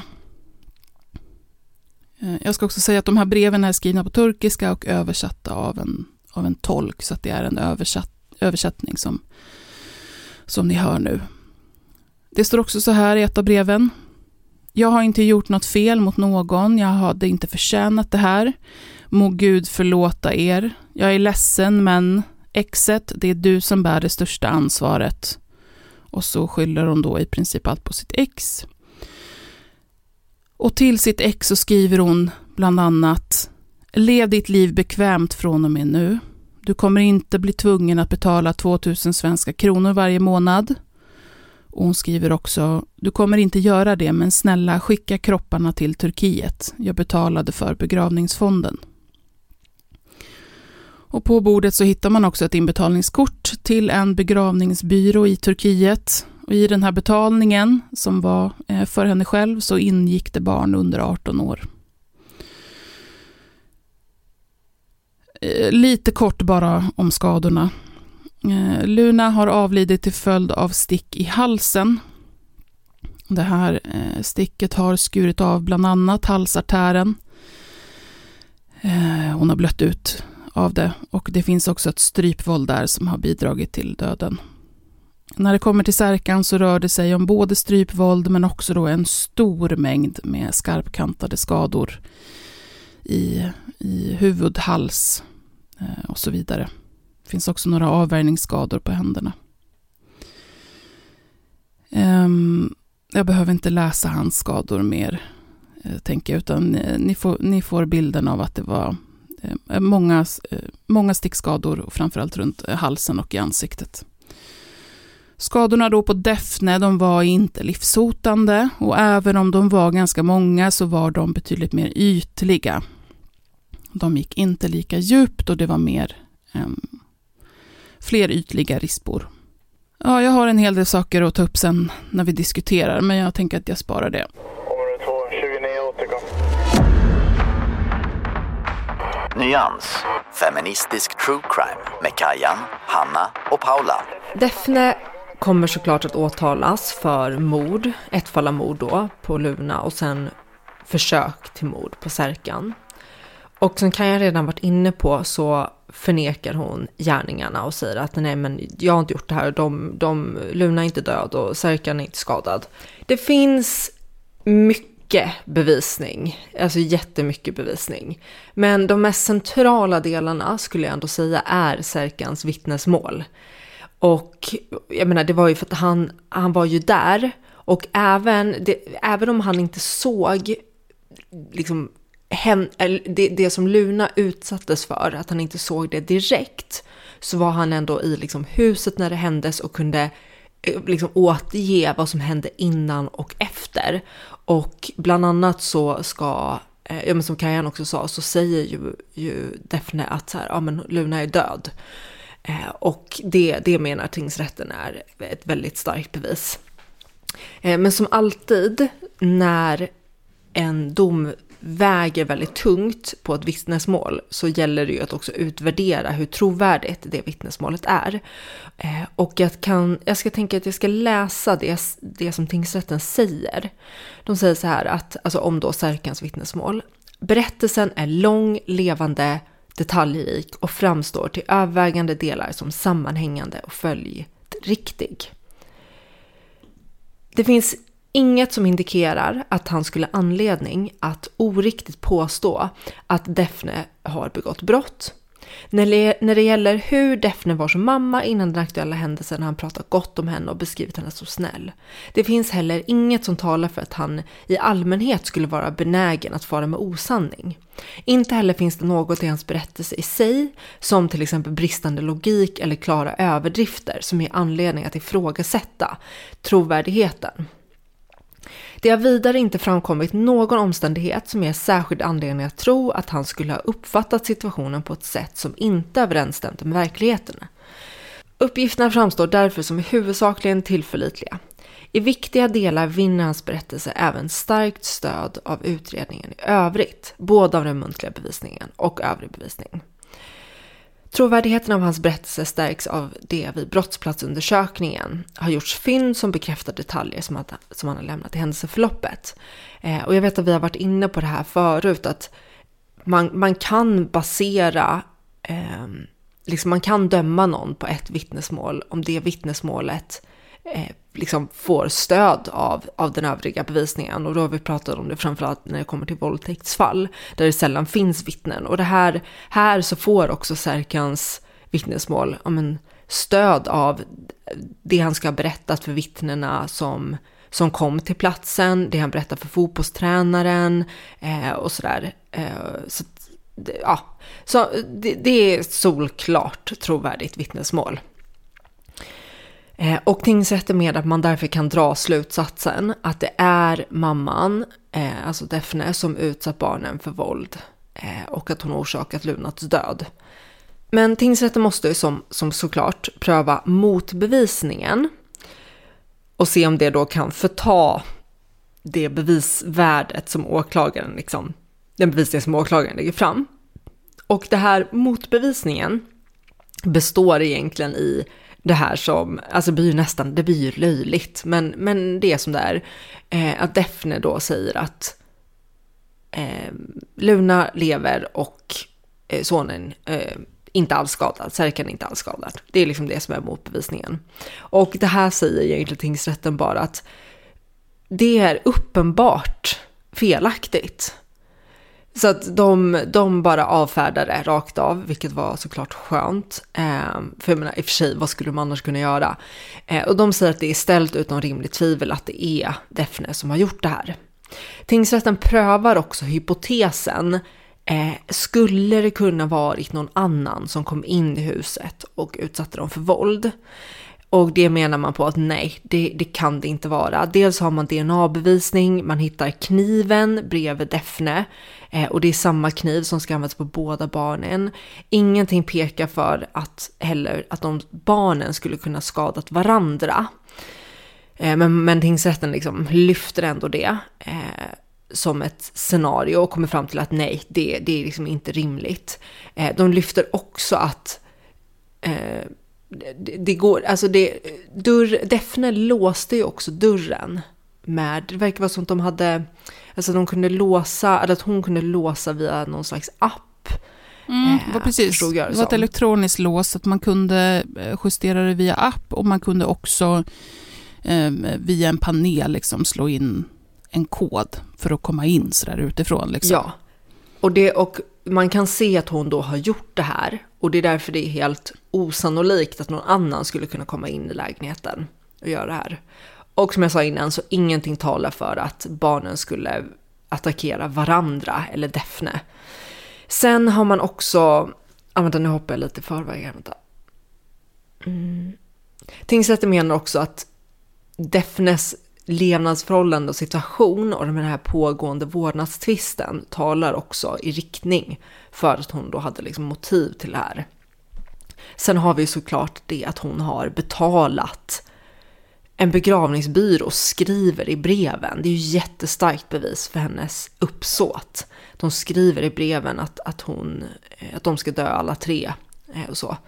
Eh, jag ska också säga att de här breven är skrivna på turkiska och översatta av en, av en tolk, så att det är en översatt, översättning som som ni hör nu. Det står också så här i ett av breven. Jag har inte gjort något fel mot någon. Jag hade inte förtjänat det här. Må Gud förlåta er. Jag är ledsen, men exet, det är du som bär det största ansvaret. Och så skyller hon då i princip allt på sitt ex. Och till sitt ex så skriver hon bland annat: lev ditt liv bekvämt från och med nu. Du kommer inte bli tvungen att betala tvåtusen svenska kronor varje månad. Och hon skriver också: du kommer inte göra det, men snälla skicka kropparna till Turkiet. Jag betalade för begravningsfonden. Och på bordet så hittar man också ett inbetalningskort till en begravningsbyrå i Turkiet. Och i den här betalningen som var för henne själv så ingick det barn under arton år. Lite kort bara om skadorna. Luna har avlidit till följd av stick i halsen. Det här sticket har skurit av bland annat halsartären. Hon har blött ut av det, och det finns också ett strypvåld där som har bidragit till döden. När det kommer till Serkan så rör det sig om både strypvåld men också då en stor mängd med skarpkantade skador i, i huvud, hals och så vidare. Det finns också några avvärjningsskador på händerna. Um, jag behöver inte läsa hans skador mer, tänker jag, utan ni får, ni får bilden av att det var eh, många, eh, många stickskador, och framförallt runt halsen och i ansiktet. Skadorna då på Defne, de var inte livshotande, och även om de var ganska många så var de betydligt mer ytliga. De gick inte lika djupt och det var mer eh, fler ytliga rispor. Ja, jag har en hel del saker att ta upp sen när vi diskuterar, men jag tänker att jag sparar det. Nyans, feministisk true crime med Kajan, Hanna och Paula. Defne kommer såklart att åtalas för mord, ett fall av mord då på Luna, och sen försök till mord på Serkan. Och som Kajan redan varit inne på så förnekar hon gärningarna och säger att nej, men jag har inte gjort det här. De, de, Luna är inte död och Serkan är inte skadad. Det finns mycket bevisning, alltså jättemycket bevisning. Men de mest centrala delarna skulle jag ändå säga är Serkans vittnesmål. Och jag menar, det var ju för att han, han var ju där, och även, det, även om han inte såg liksom Hem, det, det som Luna utsattes för, att han inte såg det direkt, så var han ändå i liksom huset när det händes och kunde liksom återge vad som hände innan och efter. Och bland annat så ska, ja, men som Kajan också sa, så säger ju, ju Defne att så här, ja, men Luna är död. Eh, och det, det menar tingsrätten är ett väldigt starkt bevis. Eh, men som alltid när en dom väger väldigt tungt på ett vittnesmål, så gäller det ju att också utvärdera hur trovärdigt det vittnesmålet är. Eh, och jag, kan, jag ska tänka att jag ska läsa det, det som tingsrätten säger. De säger så här, att, alltså om då Serkans vittnesmål: berättelsen är lång, levande, detaljrik och framstår till övervägande delar som sammanhängande och följdriktig. Det finns inget som indikerar att han skulle ha anledning att oriktigt påstå att Defne har begått brott. När det, när det gäller hur Defne var som mamma innan den aktuella händelsen har han pratat gott om henne och beskrivit henne så snäll. Det finns heller inget som talar för att han i allmänhet skulle vara benägen att fara med osanning. Inte heller finns det något i hans berättelse i sig, som till exempel bristande logik eller klara överdrifter, som ger anledning att ifrågasätta trovärdigheten. Det har vidare inte framkommit någon omständighet som ger särskild anledning att tro att han skulle ha uppfattat situationen på ett sätt som inte överensstämde med verkligheten. Uppgifterna framstår därför som huvudsakligen tillförlitliga. I viktiga delar vinner hans berättelse även starkt stöd av utredningen i övrigt, både av den muntliga bevisningen och övrig bevisning. Trovärdigheten av hans berättelse stärks av det vid brottsplatsundersökningen har gjorts fynd som bekräftar detaljer som, att, som han har lämnat i händelseförloppet. Eh, och jag vet att vi har varit inne på det här förut, att man, man kan basera, eh, liksom man kan döma någon på ett vittnesmål om det vittnesmålet eh, liksom får stöd av, av den övriga bevisningen. Och då har vi pratat om det framförallt när det kommer till våldtäktsfall, där det sällan finns vittnen. Och det här, här så får också Serkans vittnesmål om en stöd av det han ska ha berättat för vittnena som, som kom till platsen, det han berättar för fotbollstränaren eh, och sådär. Eh, så, ja. så det, det är solklart trovärdigt vittnesmål. Eh, och tingsrätten med att man därför kan dra slutsatsen att det är mamman, eh, alltså Daphne, som utsatt barnen för våld eh, och att hon orsakat Lunats död. Men tingsrätten måste ju som, som såklart pröva motbevisningen och se om det då kan förta det bevisvärdet som åklagaren, liksom, den bevisning som åklagaren lägger fram. Och det här motbevisningen består egentligen i det här som, alltså blir nästan, det blir ju löjligt, men, men det är som det är, eh, att Daphne då säger att eh, Luna lever och eh, sonen eh, inte alls skadad, Serkan är inte alls skadad. Det är liksom det som är motbevisningen. Och det här säger egentligen tingsrätten bara att det är uppenbart felaktigt. Så att de, de bara avfärdade det rakt av, vilket var såklart skönt. Eh, för jag menar, i och för sig, vad skulle de annars kunna göra? Eh, och de säger att det är ställt utom rimligt tvivel att det är Daphne som har gjort det här. Tingsrätten prövar också hypotesen. Eh, skulle det kunna varit någon annan som kom in i huset och utsatte dem för våld? Och det menar man på att nej, det, det kan det inte vara. Dels har man D N A-bevisning, man hittar kniven bredvid Daphne eh, och det är samma kniv som ska användas på båda barnen. Ingenting pekar för att heller att de barnen skulle kunna skadat varandra. Eh, men, men tingsrätten liksom lyfter ändå det eh, som ett scenario och kommer fram till att nej, det, det är liksom inte rimligt. Eh, de lyfter också att eh, det, det går, alltså det, dörr, Daphne låste ju också dörren med, det verkar vara som att de hade, alltså de kunde låsa, eller att hon kunde låsa via någon slags app. Mm, det var precis, det, det var ett elektroniskt lås, att man kunde justera det via app och man kunde också eh, via en panel liksom slå in en kod för att komma in så där utifrån liksom. Ja, och, det, och man kan se att hon då har gjort det här och det är därför det är helt osannolikt att någon annan skulle kunna komma in i lägenheten och göra det här. Och som jag sa innan, så ingenting talar för att barnen skulle attackera varandra eller Daphne. Sen har man också, ah, vänta, nu hoppar jag lite i förväg här, vänta. Mm. Tingsrätten menar också att Daphnes levnadsförhållande och situation och den här pågående vårdnadstvisten talar också i riktning för att hon då hade liksom motiv till det här. Sen har vi såklart det att hon har betalat en begravningsbyrå och skriver i breven. Det är ju jättestarkt bevis för hennes uppsåt. De skriver i breven att, att, hon, att de ska dö alla tre och så.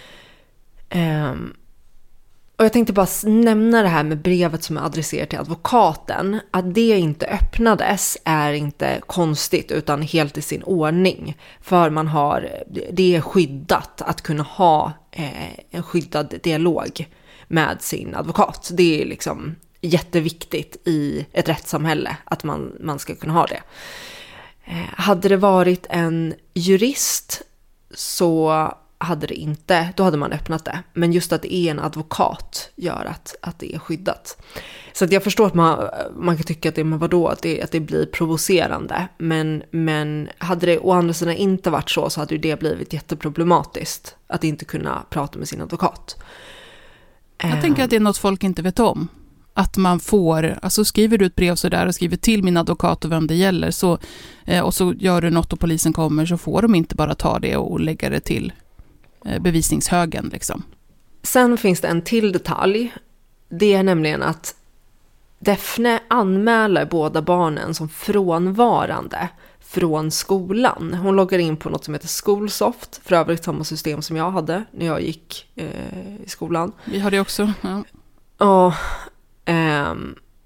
Um, Och jag tänkte bara nämna det här med brevet som är adresserat till advokaten. Att det inte öppnades är inte konstigt utan helt i sin ordning. För man har, det är skyddat att kunna ha eh, en skyddad dialog med sin advokat. Det är liksom jätteviktigt i ett rättssamhälle att man, man ska kunna ha det. Eh, hade det varit en jurist så hade det inte, då hade man öppnat det. Men just att det är en advokat gör att, att det är skyddat. Så att jag förstår att man, man kan tycka att det, men vadå, att det, att det blir provocerande. Men, men hade det å andra sidan inte varit så så hade ju det blivit jätteproblematiskt. Att inte kunna prata med sin advokat. Jag um. tänker att det är något folk inte vet om. Att man får, alltså skriver du ett brev så där och skriver till min advokat och vem det gäller så, eh, och så gör du något och polisen kommer, så får de inte bara ta det och lägga det till bevisningshögen liksom. Sen finns det en till detalj. Det är nämligen att Daphne anmäler båda barnen som frånvarande från skolan. Hon loggar in på något som heter Skolsoft, för övrigt samma system som jag hade när jag gick eh, i skolan. Vi har det också. Ja. Och, ehm,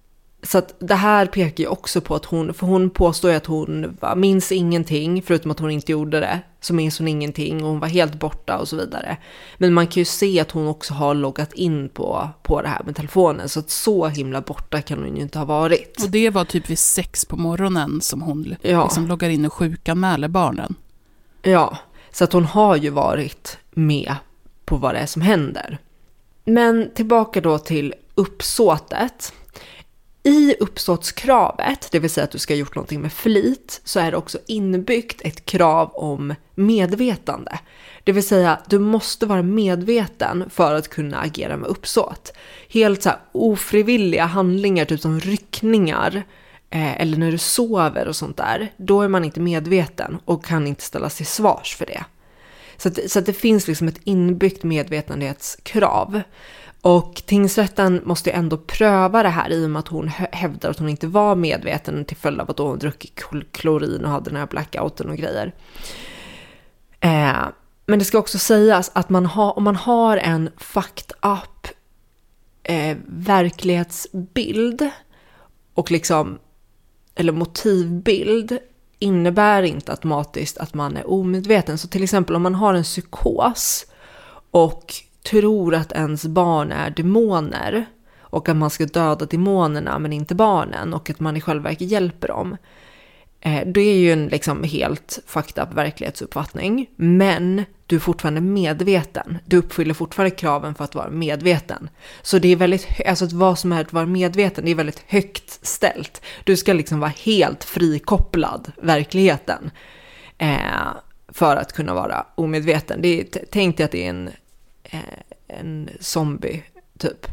Så att det här pekar ju också på att hon, för hon påstår ju att hon minns ingenting, förutom att hon inte gjorde det, så minns hon ingenting och hon var helt borta och så vidare. Men man kan ju se att hon också har loggat in på, på det här med telefonen, så att så himla borta kan hon ju inte ha varit. Och det var typ vid sex på morgonen som hon ja. liksom loggar in och sjukanmäler barnen. Ja, så att hon har ju varit med på vad det är som händer. Men tillbaka då till uppsåtet. I uppsåtskravet, det vill säga att du ska ha gjort någonting med flit, så är det också inbyggt ett krav om medvetande. Det vill säga, du måste vara medveten för att kunna agera med uppsåt. Helt så här ofrivilliga handlingar, typ som ryckningar, eh, eller när du sover och sånt där, då är man inte medveten och kan inte ställas till svars för det. Så att, så att det finns liksom ett inbyggt medvetenhetskrav. Och tingsrätten måste ändå pröva det här i och med att hon hävdar att hon inte var medveten till följd av att hon druckit klorin och hade den här blackouten och grejer. Eh, men det ska också sägas att man har, om man har en fucked up eh, verklighetsbild och liksom, eller motivbild, innebär inte automatiskt att man är omedveten. Så till exempel om man har en psykos och tror att ens barn är demoner och att man ska döda demonerna men inte barnen och att man i själva verket hjälper dem. Eh, det är ju en liksom helt fucked up verklighetsuppfattning, men du är fortfarande medveten. Du uppfyller fortfarande kraven för att vara medveten. Så det är väldigt, alltså att vad som är att vara medveten, det är väldigt högt ställt. Du ska liksom vara helt frikopplad verkligheten eh, för att kunna vara omedveten. Det är, tänk dig att det är en en zombie typ.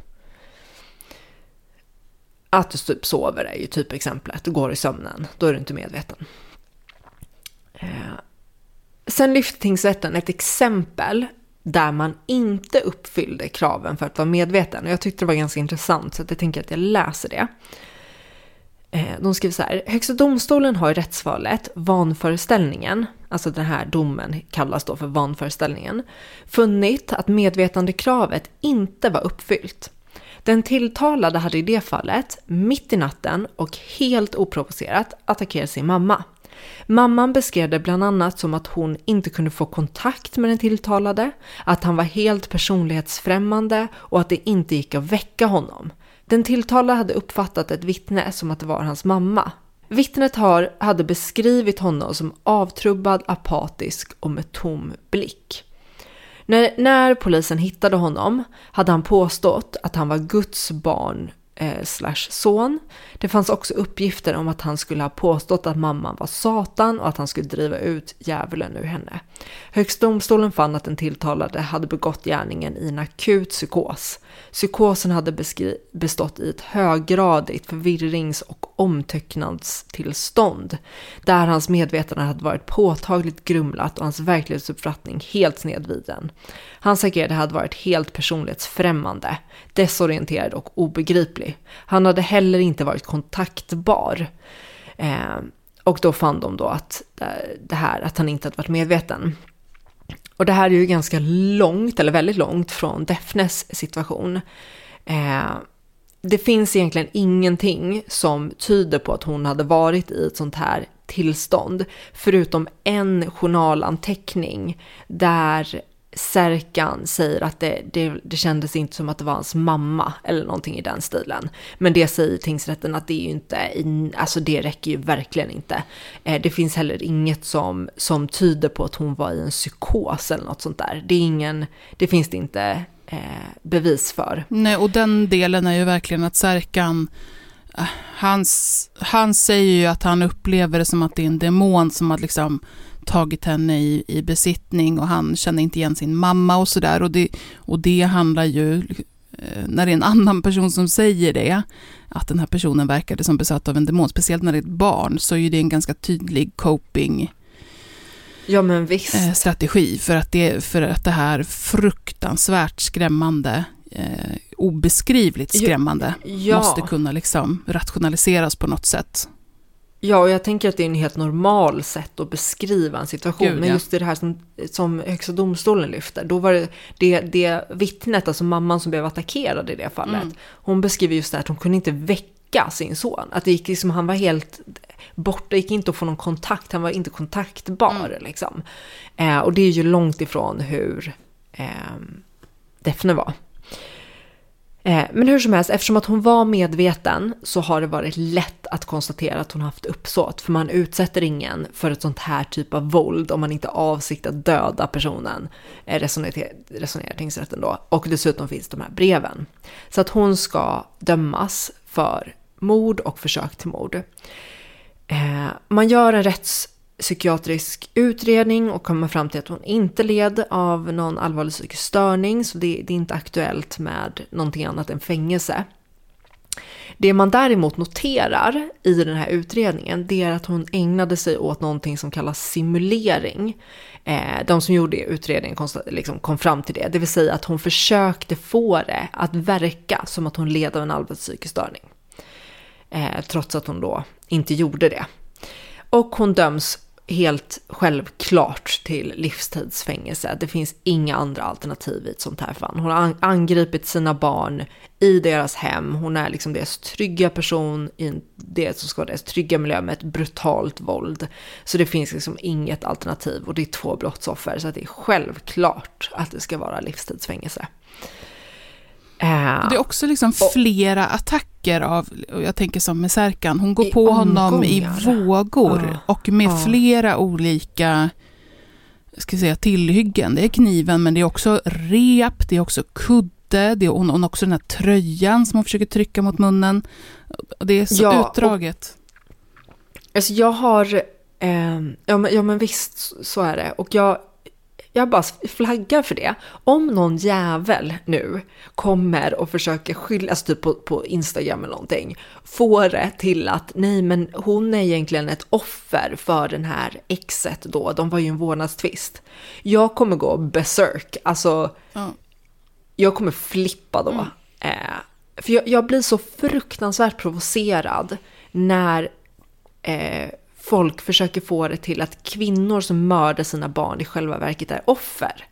Att du typ sover är ju typ exemplet. Du går i sömnen, då är du inte medveten. Eh. Sen lyfter tingsrätten ett exempel där man inte uppfyllde kraven för att vara medveten. Och jag tyckte det var ganska intressant, så att jag tänker att jag läser det. De skriver så här: Högsta domstolen har i rättsfallet vanföreställningen, alltså den här domen kallas då för vanföreställningen, funnit att medvetandekravet inte var uppfyllt. Den tilltalade hade i det fallet mitt i natten och helt oprovocerat attackerat sin mamma. Mamman beskrev det bland annat som att hon inte kunde få kontakt med den tilltalade, att han var helt personlighetsfrämmande och att det inte gick att väcka honom. Den tilltalade hade uppfattat ett vittne som att det var hans mamma. Vittnet har, hade beskrivit honom som avtrubbad, apatisk och med tom blick. När, när polisen hittade honom hade han påstått att han var Guds barn eh, slash son. Det fanns också uppgifter om att han skulle ha påstått att mamman var Satan och att han skulle driva ut djävulen ur henne. Högsta domstolen fann att den tilltalade hade begått gärningen i en akut psykos. Psykosen hade beskri- bestått i ett höggradigt förvirrings- och omtöcknadstillstånd där hans medvetande hade varit påtagligt grumlat och hans verklighetsuppfattning helt snedvriden. Hans agerande hade varit helt personlighetsfrämmande, desorienterad och obegriplig. Han hade heller inte varit kontaktbar. Eh, och då fann de då att det här, att han inte hade varit medveten. Och det här är ju ganska långt, eller väldigt långt från Daphnes situation. Eh, det finns egentligen ingenting som tyder på att hon hade varit i ett sånt här tillstånd, förutom en journalanteckning där Serkan säger att det, det, det kändes inte som att det var hans mamma eller någonting i den stilen. Men det säger tingsrätten att det är ju inte, alltså det räcker ju verkligen inte. Eh, det finns heller inget som, som tyder på att hon var i en psykos eller något sånt där. Det är ingen, det finns det inte eh, bevis för. Nej, och den delen är ju verkligen att Serkan, hans, han säger ju att han upplever det som att det är en demon som har liksom tagit henne i, i besittning och han känner inte igen sin mamma och sådär. Och det, och det handlar ju, när det är en annan person som säger det, att den här personen verkade som besatt av en demon, speciellt när det är ett barn, så är det en ganska tydlig coping ja, men visst. Eh, strategi för att, det, för att det här fruktansvärt skrämmande, eh, obeskrivligt skrämmande ja. måste kunna liksom rationaliseras på något sätt. Ja, och jag tänker att det är en helt normal sätt att beskriva en situation. Gud, men ja. just det här som, som Högsta domstolen lyfter, då var det, det det vittnet, alltså mamman som blev attackerad i det fallet. Mm. Hon beskriver just det här att hon kunde inte väcka väcka sin son. Att det gick liksom, han var helt borta, det gick inte att få någon kontakt, han var inte kontaktbar mm. liksom. Eh, och det är ju långt ifrån hur eh, Daphne var. Eh, men hur som helst, eftersom att hon var medveten så har det varit lätt att konstatera att hon haft uppsåt. För man utsätter ingen för ett sånt här typ av våld om man inte avsikt att döda personen, eh, resonerar, resonerar tingsrätten då. Och dessutom finns de här breven. Så att hon ska dömas för mord och försök till mord. Eh, man gör en rättspsykiatrisk utredning och kommer fram till att hon inte led av någon allvarlig psykisk störning, så det, det är inte aktuellt med någonting annat än fängelse. Det man däremot noterar i den här utredningen, det är att hon ägnade sig åt någonting som kallas simulering. Eh, de som gjorde utredningen kom, liksom, kom fram till det, det vill säga att hon försökte få det att verka som att hon led av en allvarlig psykisk störning. Eh, trots att hon då inte gjorde det. Och hon döms helt självklart till livstidsfängelse. Det finns inga andra alternativ i ett sånt här fall. Hon har angripit sina barn i deras hem. Hon är liksom deras trygga person i det som ska vara deras trygga miljö med ett brutalt våld. Så det finns liksom inget alternativ, och det är två brottsoffer, så att det är självklart att det ska vara livstidsfängelse. Det är också liksom flera attacker av, jag tänker som med Serkan, hon går på honom i vågor ja. och med ja. flera olika, ska jag säga, tillhyggen. Det är kniven, men det är också rep, det är också kudde, det är hon också den här tröjan som hon försöker trycka mot munnen. Det är så ja, utdraget. Och, alltså jag har eh, ja, men, ja men visst så är det, och jag Jag bara flaggar för det. Om någon jävel nu kommer och försöker skylla, alltså typ på, på Instagram eller någonting, får det till att nej, men hon är egentligen ett offer för den här exet då. De var ju en vårdnadstvist. Jag kommer gå berserk. Alltså, mm. jag kommer flippa då. Mm. Eh, för jag, jag blir så fruktansvärt provocerad när eh, folk försöker få det till att kvinnor som mördar sina barn i själva verket är offer.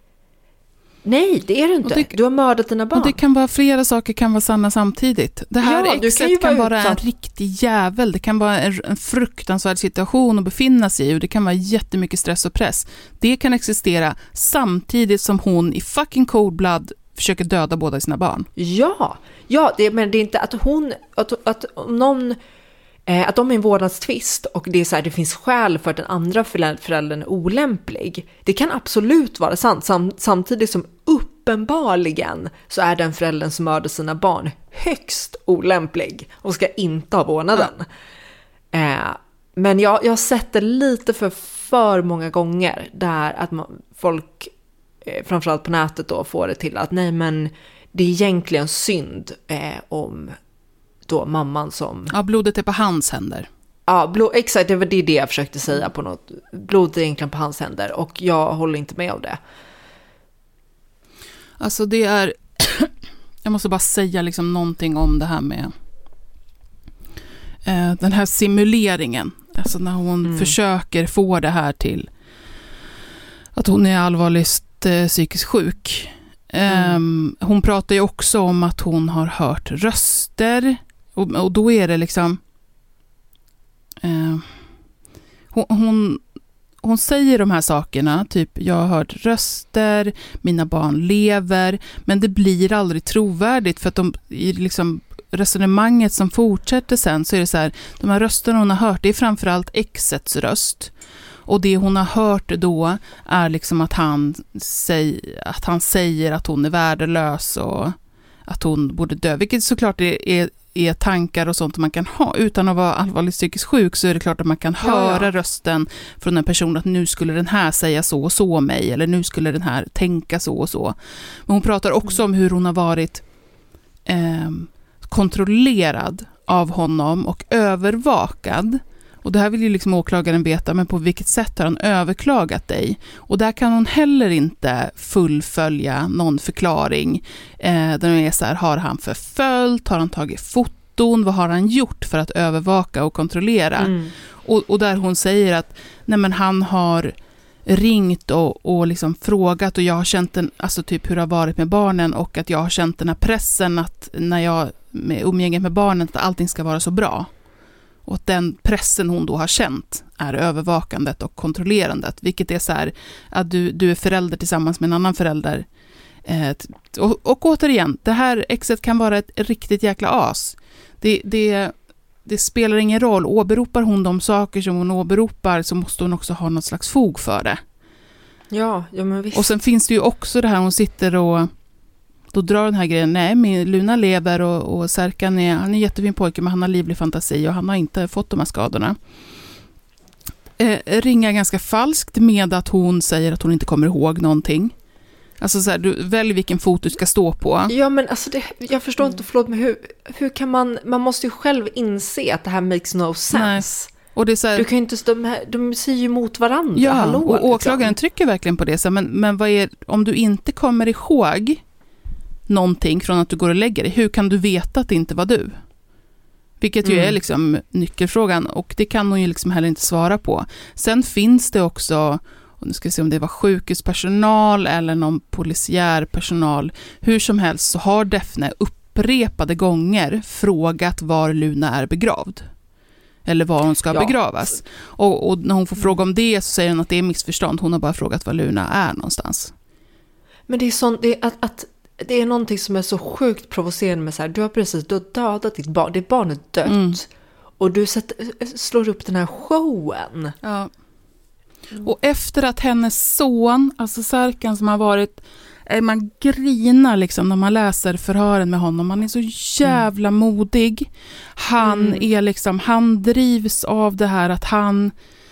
Nej, det är det inte. Det, du har mördat dina barn. Och det kan vara flera saker kan vara sanna samtidigt. Det här ja, exet kan, kan vara, vara en riktig jävel. Det kan vara en, en fruktansvärd situation att befinna sig i, och det kan vara jättemycket stress och press. Det kan existera samtidigt som hon i fucking cold blood försöker döda båda sina barn. Ja, ja det, men det är inte att hon, att, att någon... Att de är en vårdnadstvist och det är så här, det finns skäl för att den andra föräldern är olämplig. Det kan absolut vara sant. Sam, samtidigt som uppenbarligen så är den föräldern som mördar sina barn högst olämplig och ska inte ha vårdnaden. Mm. Eh, men jag, jag har sett det lite för för många gånger där att man, folk, eh, framförallt på nätet då, får det till att nej, men det är egentligen synd eh, om då mamman som... Ja, blodet är på hans händer. Ja, blod, exakt, det var det, det jag försökte säga på något. Blodet är egentligen på hans händer, och jag håller inte med om det. Alltså det är... jag måste bara säga liksom någonting om det här med eh, den här simuleringen. Alltså när hon mm. försöker få det här till att hon är allvarligt eh, psykiskt sjuk. Mm. Um, hon pratar ju också om att hon har hört röster, och, och då är det liksom uh, hon, hon, hon säger de här sakerna, typ jag har hört röster, mina barn lever, men det blir aldrig trovärdigt, för att de i liksom resonemanget som fortsätter sen så är det så här, de här rösterna hon har hört, det är framförallt exets röst. Och det hon har hört då är liksom att han, säg, att han säger att hon är värdelös och att hon borde dö. Vilket såklart är, är, är tankar och sånt man kan ha. Utan att vara allvarligt psykiskt sjuk så är det klart att man kan ja, höra ja. rösten från en person att nu skulle den här säga så och så om mig. Eller nu skulle den här tänka så och så. Men hon pratar också om hur hon har varit eh, kontrollerad av honom och övervakad. Och det här vill ju liksom åklagaren veta, men på vilket sätt har han överklagat dig? Och där kan hon heller inte fullfölja någon förklaring. Eh, där är så här, har han förföljt? Har han tagit foton? Vad har han gjort för att övervaka och kontrollera? Mm. Och, och där hon säger att nej, men han har ringt och, och liksom frågat, och jag har känt en, alltså typ hur det har varit med barnen, och att jag har känt den här pressen att när jag med umgänget med barnen, att allting ska vara så bra. Och att den pressen hon då har känt är övervakandet och kontrollerandet. Vilket är så här att du, du är förälder tillsammans med en annan förälder. Eh, och, och återigen, det här exet kan vara ett riktigt jäkla as. Det, det, det spelar ingen roll. Åberopar hon de saker som hon åberopar, så måste hon också ha något slags fog för det. Ja, ja men visst. Och sen finns det ju också det här, hon sitter och då drar den här grejen, nej, min Luna lever och, och Serkan är, han är en jättefin pojke, men han har livlig fantasi och han har inte fått de här skadorna. Eh, ringar ganska falskt med att hon säger att hon inte kommer ihåg någonting. Alltså så här, du välj vilken fot du ska stå på. Ja, men alltså det, jag förstår inte, förlåt, men hur, hur kan man, man måste ju själv inse att det här makes no sense. Nej. Och det är så här, du kan ju inte stå, de, här, de ser ju mot varandra. Ja, hallå, och liksom. Åklagaren trycker verkligen på det. Så, men men vad är, om du inte kommer ihåg någonting från att du går och lägger dig, hur kan du veta att det inte var du? Vilket ju mm. är liksom nyckelfrågan, och det kan hon ju liksom heller inte svara på. Sen finns det också, och nu ska vi se om det var sjukhuspersonal eller någon polisiär personal, hur som helst så har Defne upprepade gånger frågat var Luna är begravd. Eller var hon ska ja. begravas. Och, och när hon får fråga om det så säger hon att det är missförstånd. Hon har bara frågat var Luna är någonstans. Men det är sånt, det är att, att det är någonting som är så sjukt provocerande med så här, du har precis du har dödat ditt barn, det barnet dött. Mm. Och du sätter, slår upp den här showen. Ja. Och efter att hennes son, alltså Serkan som har varit, man grinar liksom när man läser förhören med honom. Han är så jävla mm. modig. Han mm. är liksom, han drivs av det här att han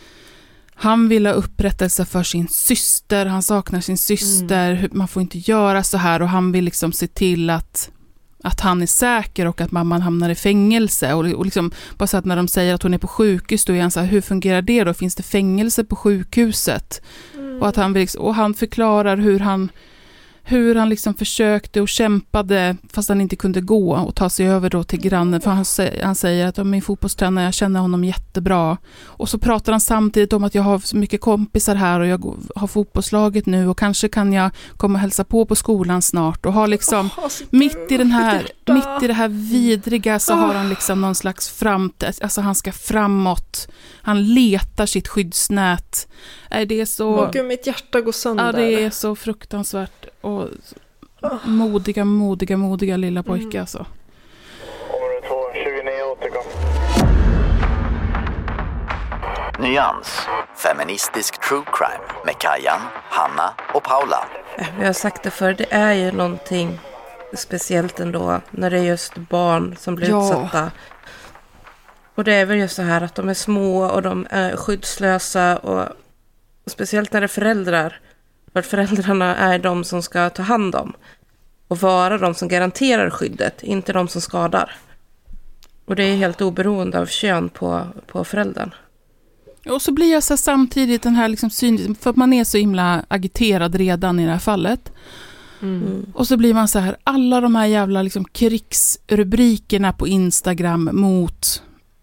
han vill ha upprättelse för sin syster. Han saknar sin syster. Mm. Man får inte göra så här, och han vill liksom se till att att han är säker och att mamman hamnar i fängelse. Och, och liksom, bara så att när de säger att hon är på sjukhus, då är han så här, hur fungerar det då? Finns det fängelse på sjukhuset? Mm. Och, att han vill, och han förklarar hur han hur han liksom försökte och kämpade fast han inte kunde gå och ta sig över då till grannen. För han, han säger att min fotbollstränare, jag känner honom jättebra. Och så pratar han samtidigt om att jag har så mycket kompisar här och jag har fotbollslaget nu och kanske kan jag komma och hälsa på på skolan snart. Och har liksom oh, mitt i den här mitt i det här vidriga så oh. har han liksom någon slags framtid, alltså han ska framåt. Han letar sitt skyddsnät. Är det så Åh gud, mitt hjärta går sönder. Ja, det är så fruktansvärt. Och modiga, modiga, modiga lilla pojke mm. alltså. Område två, tjugonio, återkom. Nyans, feministisk true crime med Kajan, Hanna och Paula. Jag har sagt det för det är ju någonting speciellt ändå när det är just barn som blir ja. utsatta. Och det är väl just så här att de är små och de är skyddslösa, och speciellt när det är föräldrar. För att föräldrarna är de som ska ta hand om och vara de som garanterar skyddet, inte de som skadar. Och det är helt oberoende av kön på, på föräldern. Och så blir jag så samtidigt den här liksom syn, för att man är så himla agiterad redan i det här fallet. Mm. Och så blir man så här, alla de här jävla liksom krigsrubrikerna på Instagram mot,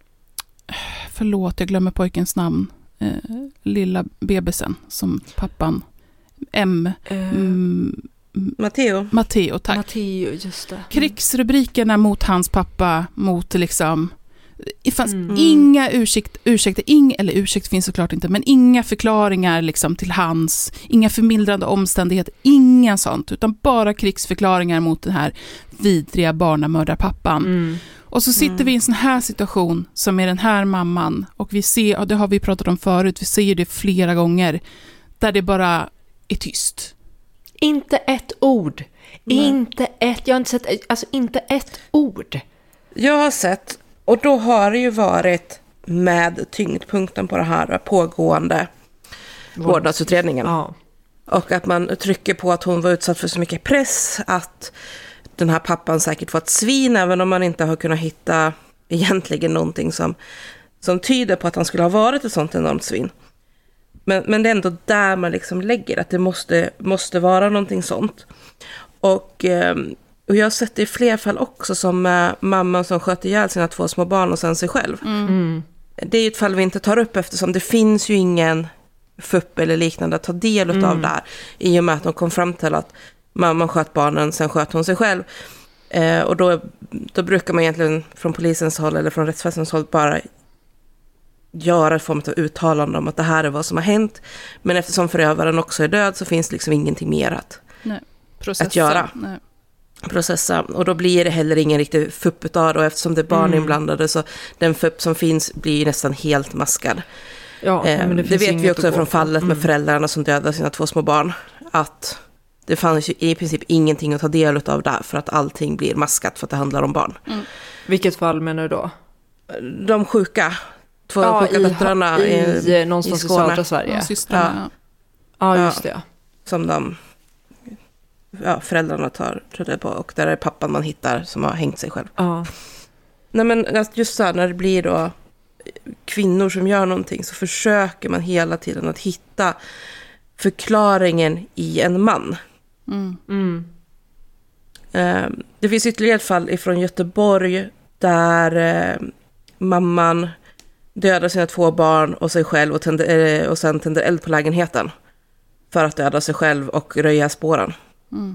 förlåt jag glömmer pojkens namn, eh, lilla bebisen som pappan M. Uh, mm, Matteo. Matteo, tack. Matteo, just det. Krigsrubrikerna mot hans pappa, mot liksom, det fanns mm. inga ursäkt, ursäkter, ing, eller ursäkt finns såklart inte, men inga förklaringar liksom till hans, inga förmildrande omständigheter, inga sånt, utan bara krigsförklaringar mot den här vidriga barnamördarpappan. Mm. Och så sitter mm. vi i en sån här situation som är den här mamman, och vi ser, och det har vi pratat om förut, vi ser det flera gånger, där det bara är tyst. Inte ett ord. Nej. Inte ett, jag har inte sett, alltså inte ett ord. Jag har sett, och då har det ju varit med tyngdpunkten på det här pågående vårdnadsutredningen. Ja. Och att man trycker på att hon var utsatt för så mycket press, att den här pappan säkert var ett svin, även om man inte har kunnat hitta egentligen någonting som, som tyder på att han skulle ha varit ett sånt enormt svin. Men, men det är ändå där man liksom lägger att det måste, måste vara någonting sånt. Och, och jag har sett det i fler fall också, som äh, mamman som sköt ihjäl sina två små barn och sen sig själv. Mm. Det är ju ett fall vi inte tar upp, eftersom det finns ju ingen F U P eller liknande att ta del av mm. där. I och med att de kom fram till att mamman sköt barnen, sen sköt hon sig själv. Eh, och då, då brukar man egentligen från polisens håll eller från rättsväsendets håll bara göra en form av uttalande om att det här är vad som har hänt. Men eftersom förövaren också är död så finns liksom ingenting mer att, Nej. Processa. att göra. Nej. Processa. Och då blir det heller ingen riktig F U P av, och eftersom det är barn mm. inblandade så den F U P som finns blir nästan helt maskad. Ja, eh, men det, det vet vi också från fallet mm. med föräldrarna som dödade sina två små barn, att det fanns ju i princip ingenting att ta del av där för att allting blir maskat för att det handlar om barn. Mm. Vilket fall menar du då? De sjuka. Två ja, sjuka döttrarna i, i, i, någonstans i i södra Sverige. Ja, systrarna. Ja. ja, just det. Ja. Som de ja, föräldrarna tar trödde på. Och där är pappan man hittar som har hängt sig själv. Ja. Nej, men just så här, när det blir då kvinnor som gör någonting så försöker man hela tiden att hitta förklaringen i en man. Mm. Mm. Eh, det finns ytterligare ett fall ifrån Göteborg där eh, mamman dödar sina två barn och sig själv och, tänder, eh, och sen tänder eld på lägenheten för att döda sig själv och röja spåren. Mm.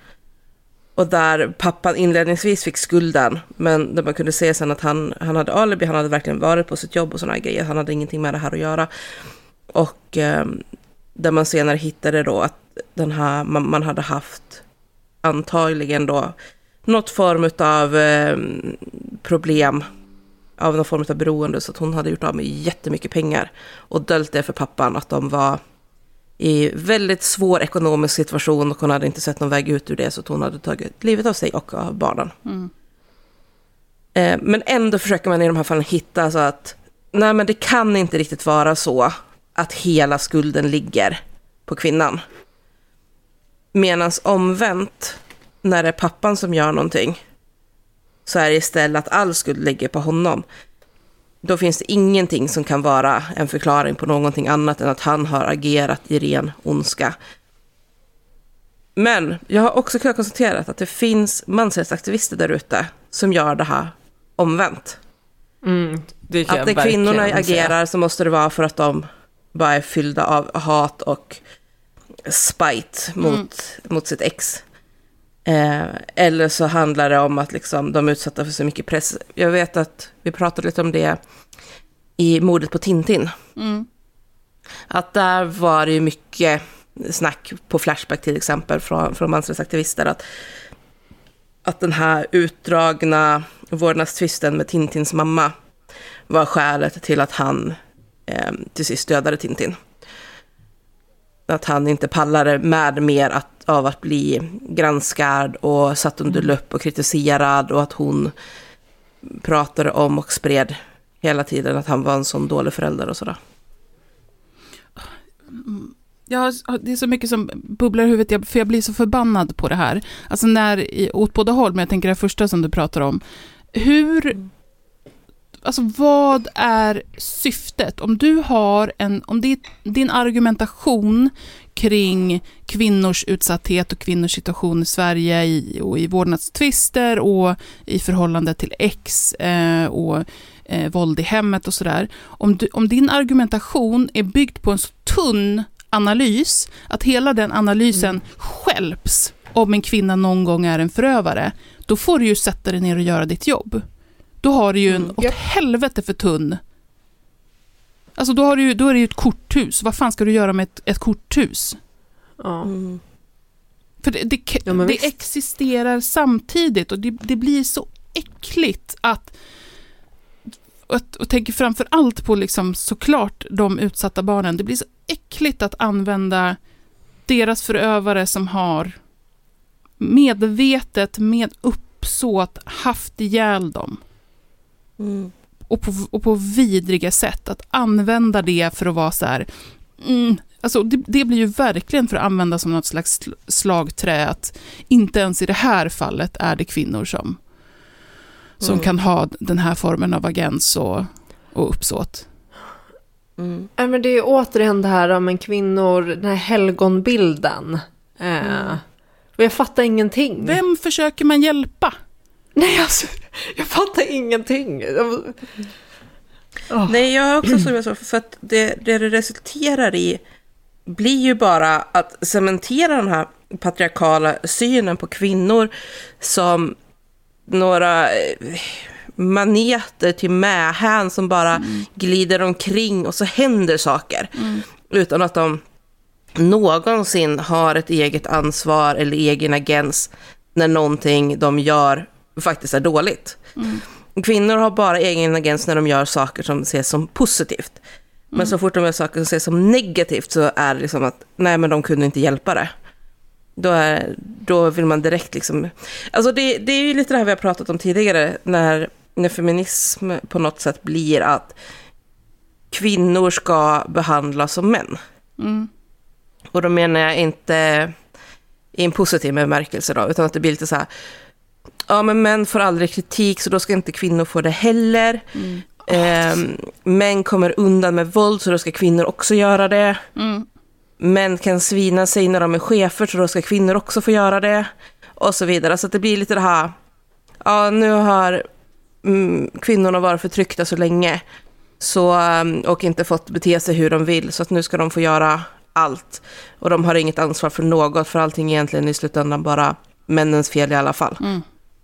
Och där pappan inledningsvis fick skulden, men där man kunde se sen att han, han hade alibi, han hade verkligen varit på sitt jobb och såna grejer, han hade ingenting med det här att göra. Och eh, där man senare hittade då att den här mamman hade haft antagligen då något form av eh, problem av någon form av beroende, så att hon hade gjort av med jättemycket pengar och döljt det för pappan att de var i väldigt svår ekonomisk situation och hon hade inte sett någon väg ut ur det, så att hon hade tagit livet av sig och av barnen. Mm. Eh, men ändå försöker man i de här fallen hitta så att nej, men det kan inte riktigt vara så att hela skulden ligger på kvinnan. Medans omvänt, när det är pappan som gör någonting så är det istället att all skuld ligger på honom. Då finns det ingenting som kan vara en förklaring på någonting annat än att han har agerat i ren ondska. Men jag har också kunnat konstatera att det finns mansrättsaktivister där ute som gör det här omvänt. Mm, det kan att när kvinnorna agerar så måste det vara för att de bara är fyllda av hat och spite mot, mm. mot sitt ex. Eh, eller så handlar det om att liksom, de är utsatta för så mycket press. Jag vet att vi pratade lite om det i mordet på Tintin. Mm. Att där var det ju mycket snack på Flashback till exempel från, från mansrättsaktivister att, att den här utdragna vårdnadstvisten med Tintins mamma var skälet till att han eh, till sist dödade Tintin. Att han inte pallade med mer att, av att bli granskad och satt under lupp och kritiserad, och att hon pratade om och spred hela tiden att han var en sån dålig förälder och sådär. Ja, det är så mycket som bubblar i huvudet, för jag blir så förbannad på det här. Alltså när, åt båda håll, men jag tänker det första som du pratar om. Hur, alltså vad är syftet? Om du har en, om det är din argumentation kring kvinnors utsatthet och kvinnors situation i Sverige i, och i vårdnadstvister och i förhållande till ex eh, och eh, våld i hemmet och sådär. Om, du, om din argumentation är byggd på en så tunn analys att hela den analysen mm. stjälps om en kvinna någon gång är en förövare, då får du ju sätta dig ner och göra ditt jobb. Då har du ju en åt helvete för tunn. Alltså då, har du ju, då är det ju ett korthus. Vad fan ska du göra med ett, ett korthus? Ja. Mm. För det, det, ja, det existerar samtidigt, och det, det blir så äckligt att och, och tänker framför allt på liksom såklart de utsatta barnen. Det blir så äckligt att använda deras förövare som har medvetet med uppsåt haft ihjäl dem. Mm. Och, på, och på vidriga sätt att använda det för att vara så här mm, alltså det, det blir ju verkligen för att använda som något slags slagträ, att inte ens i det här fallet är det kvinnor som som mm. kan ha den här formen av agens och, och uppsåt. Mm. Ja, men det är återigen det här om en kvinnor, den här helgonbilden. Mm. Eh, och jag fattar ingenting. Vem försöker man hjälpa? Nej, alltså, jag fattar ingenting. Oh. Nej, jag har också som jag sa, för att det, det det resulterar i blir ju bara att cementera den här patriarkala synen på kvinnor som några maneter till mähän som bara mm. glider omkring och så händer saker. Mm. Utan att de någonsin har ett eget ansvar eller egen agens när någonting de gör faktiskt är dåligt. Mm. Kvinnor har bara egen agens när de gör saker som ses som positivt. Men mm. så fort de gör saker som ses som negativt så är det liksom att nej, men de kunde inte hjälpa det. Då, är, då vill man direkt liksom... Alltså det, det är ju lite det här vi har pratat om tidigare när, när feminism på något sätt blir att kvinnor ska behandlas som män. Mm. Och då menar jag inte i en positiv bemärkelse då, utan att det blir lite så här, ja men män får aldrig kritik så då ska inte kvinnor få det heller. Mm. Eh, män kommer undan med våld så då ska kvinnor också göra det. Mm. Män kan svina sig när de är chefer så då ska kvinnor också få göra det. Och så vidare. Så att det blir lite det här, ja nu har mm, kvinnorna varit förtryckta så länge så, och inte fått bete sig hur de vill så att nu ska de få göra allt. Och de har inget ansvar för något för allting egentligen i slutändan bara männens fel i alla fall. Mm.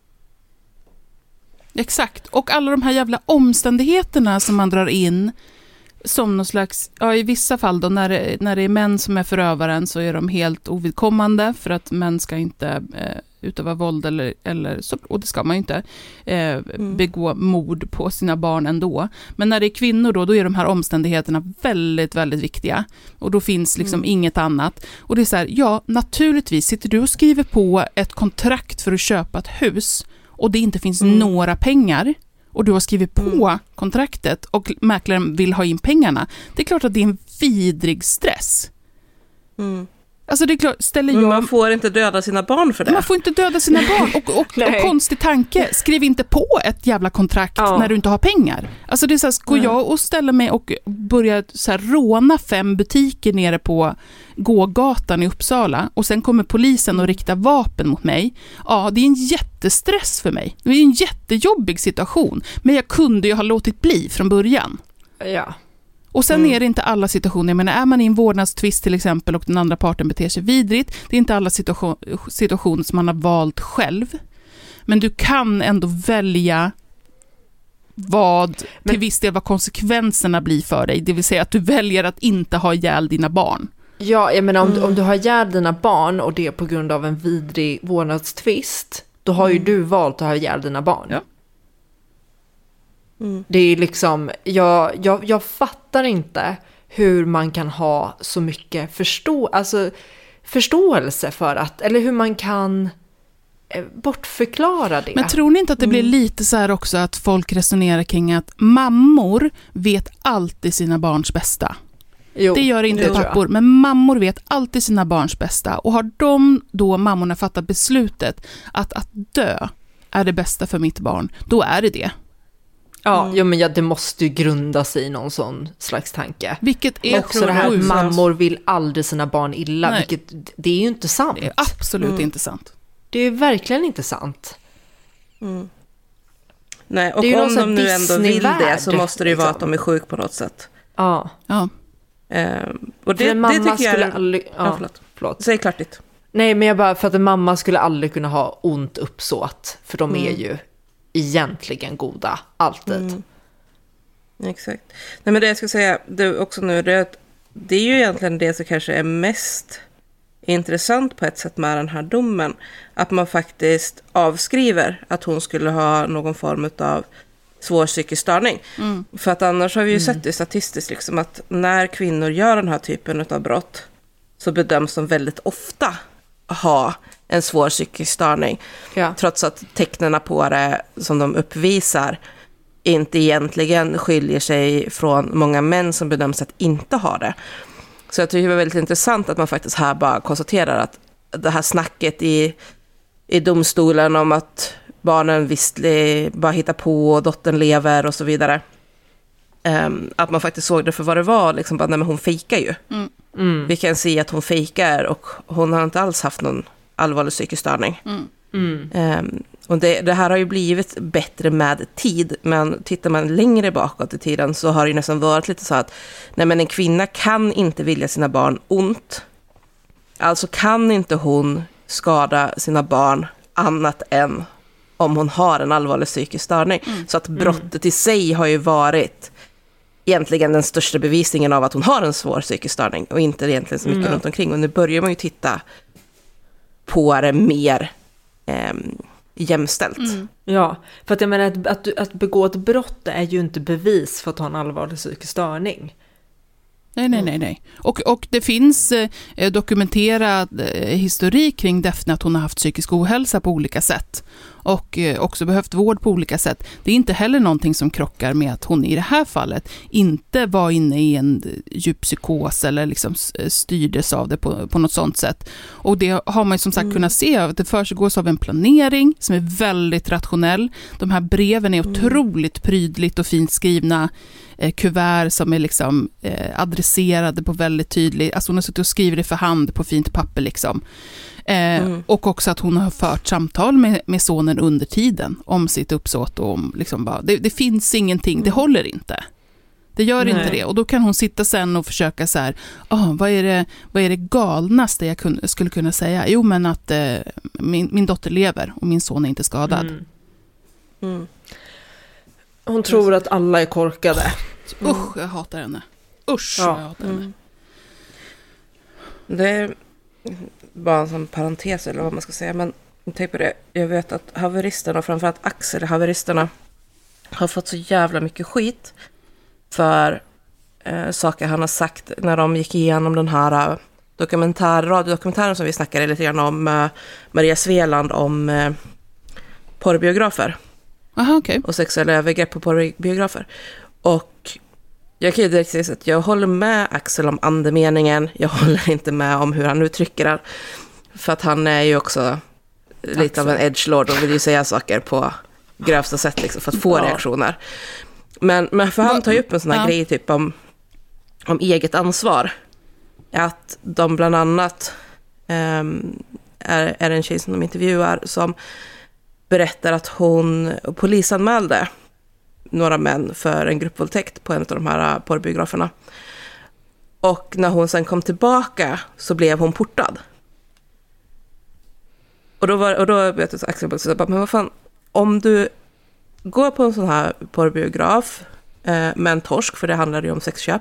Exakt. Och alla de här jävla omständigheterna som man drar in som någon slags, ja i vissa fall då när det, när det är män som är förövaren så är de helt ovidkommande för att män ska inte eh, utöva våld eller, eller så, och det ska man ju inte eh, mm. begå mord på sina barn ändå. Men när det är kvinnor då, då är de här omständigheterna väldigt, väldigt viktiga. Och då finns liksom mm. inget annat. Och det är så här, ja naturligtvis sitter du och skriver på ett kontrakt för att köpa ett hus och det inte finns mm. några pengar och du har skrivit på mm. kontraktet och mäklaren vill ha in pengarna. Det är klart att det är en vidrig stress. Mm. Alltså det är klart, ställer jag... Men man får inte döda sina barn för det. Man får inte döda sina barn. Och, och, och konstig tanke, skriv inte på ett jävla kontrakt ja. när du inte har pengar. Alltså det är så här, går jag och ställer mig och börjar så här råna fem butiker nere på gågatan i Uppsala och sen kommer polisen och riktar vapen mot mig. Ja, det är en jättestress för mig. Det är en jättejobbig situation. Men jag kunde ju ha låtit bli från början. Ja. Och sen mm. är det inte alla situationer, jag menar, är man i en vårdnadstvist till exempel och den andra parten beter sig vidrigt, det är inte alla situation, situationer som man har valt själv. Men du kan ändå välja vad, Men, till viss del vad konsekvenserna blir för dig. Det vill säga att du väljer att inte ha ihjäl dina barn. Ja, jag menar om, mm. om du har ihjäl dina barn och det är på grund av en vidrig vårdnadstvist, då har ju mm. du valt att ha ihjäl dina barn. Ja. Mm. Det är liksom, jag, jag, jag fattar inte hur man kan ha så mycket förstå, alltså, förståelse för att, eller hur man kan eh, bortförklara det. Men tror ni inte att det blir mm. lite så här också att folk resonerar kring att mammor vet alltid sina barns bästa? Jo, det gör inte det pappor, men mammor vet alltid sina barns bästa. Och har de då, mammorna, fattat beslutet att, att dö är det bästa för mitt barn, då är det det. Ja, mm. ja, men ja, det måste ju grunda sig i någon sån slags tanke. Vilket är också det här att mammor vill aldrig sina barn illa. Nej. Vilket, det är ju inte sant. Det är absolut mm. inte sant. Det är verkligen inte sant. Mm. Nej, och om de nu ändå vill det så måste det ju vara att de är sjuk på något sätt. Ja. Ja. Um, och det, det tycker jag är... Aldrig, ja, ja, förlåt. förlåt. Säg klart ditt. Nej, men jag bara, för att en mamma skulle aldrig kunna ha ont uppsåt. För de mm. är ju egentligen goda, alltid. Mm. Exakt. Nej, men det jag ska säga det också nu, det är, att det är ju egentligen det som kanske är mest intressant på ett sätt med den här domen. Att man faktiskt avskriver att hon skulle ha någon form av svår psykisk störning. Mm. För att annars har vi ju mm. sett det statistiskt liksom, att när kvinnor gör den här typen av brott så bedöms de väldigt ofta ha en svår psykisk störning. Ja. Trots att tecknena på det som de uppvisar inte egentligen skiljer sig från många män som bedöms att inte ha det. Så jag tycker det var väldigt intressant att man faktiskt här bara konstaterar att det här snacket i, i domstolen om att barnen visst bara hittar på och dottern lever och så vidare. Um, att man faktiskt såg det för vad det var. Liksom bara, nej, men hon fejkar ju. Mm. Mm. Vi kan se att hon fejkar och hon har inte alls haft någon allvarlig psykisk störning. Mm. Mm. Um, och det, det här har ju blivit bättre med tid. Men tittar man längre bakåt i tiden så har det ju nästan varit lite så att nej, men en kvinna kan inte vilja sina barn ont. Alltså kan inte hon skada sina barn annat än om hon har en allvarlig psykisk störning. Mm. Så att brottet mm. i sig har ju varit egentligen den största bevisningen av att hon har en svår psykisk störning och inte egentligen så mycket mm. runt omkring. Och nu börjar man ju titta på det mer eh, jämställt. Mm. Ja, för att jag menar att, att, att begå ett brott är ju inte bevis för att ha en allvarlig psykisk störning. Nej, nej, nej, nej. Och, och det finns eh, dokumenterad eh, historik kring Daphne att hon har haft psykisk ohälsa på olika sätt. Och eh, också behövt vård på olika sätt. Det är inte heller någonting som krockar med att hon i det här fallet inte var inne i en djup psykos eller liksom styrdes av det på, på något sånt sätt. Och det har man ju som sagt mm. kunnat se att det försiggås av en planering som är väldigt rationell. De här breven är mm. otroligt prydligt och fint skrivna. Kuvert som är liksom eh, adresserade på väldigt tydligt, alltså hon har suttit och skrivit det för hand på fint papper liksom. Eh, mm. Och också att hon har fört samtal med, med sonen under tiden om sitt uppsåt och om liksom bara, det, det finns ingenting, mm. det håller inte. Det gör Nej. inte det. Och då kan hon sitta sen och försöka så här, oh, vad är det, vad är det galnaste jag kun, skulle kunna säga? Jo, men att eh, min, min dotter lever och min son är inte skadad. Mm. Mm. Hon tror att alla är korkade. Mm. Usch, jag hatar henne. Usch, ja. jag hatar henne. Mm. Det är bara en sån parentes eller vad man ska säga. Men tänk på det. Jag vet att haveristerna, framförallt Axel, haveristerna har fått så jävla mycket skit för eh, saker han har sagt när de gick igenom den här dokumentär, radiodokumentären som vi snackade lite grann om eh, Maria Sveland om eh, porrbiografer. Aha, okay. Och sexuella övergrepp på porrbiografer. Och jag kan ju direkt säga att jag håller med Axel om andemeningen. Jag håller inte med om hur han uttrycker det. För att han är ju också lite Axel. av en edgelord och vill ju säga saker på grövsta sätt liksom, för att få ja. reaktioner. Men, men för han tar ju upp en sån här ja. grej typ om, om eget ansvar. Att de bland annat um, är, är en tjej som de intervjuar som berättar att hon polisanmälde några män för en gruppvåldtäkt på en av de här porrbiograferna. Och när hon sen kom tillbaka så blev hon portad. Och då var och då vet jag Axel bara, men vad fan, om du går på en sån här porrbiograf eh, med en torsk, för det handlar ju om sexköp,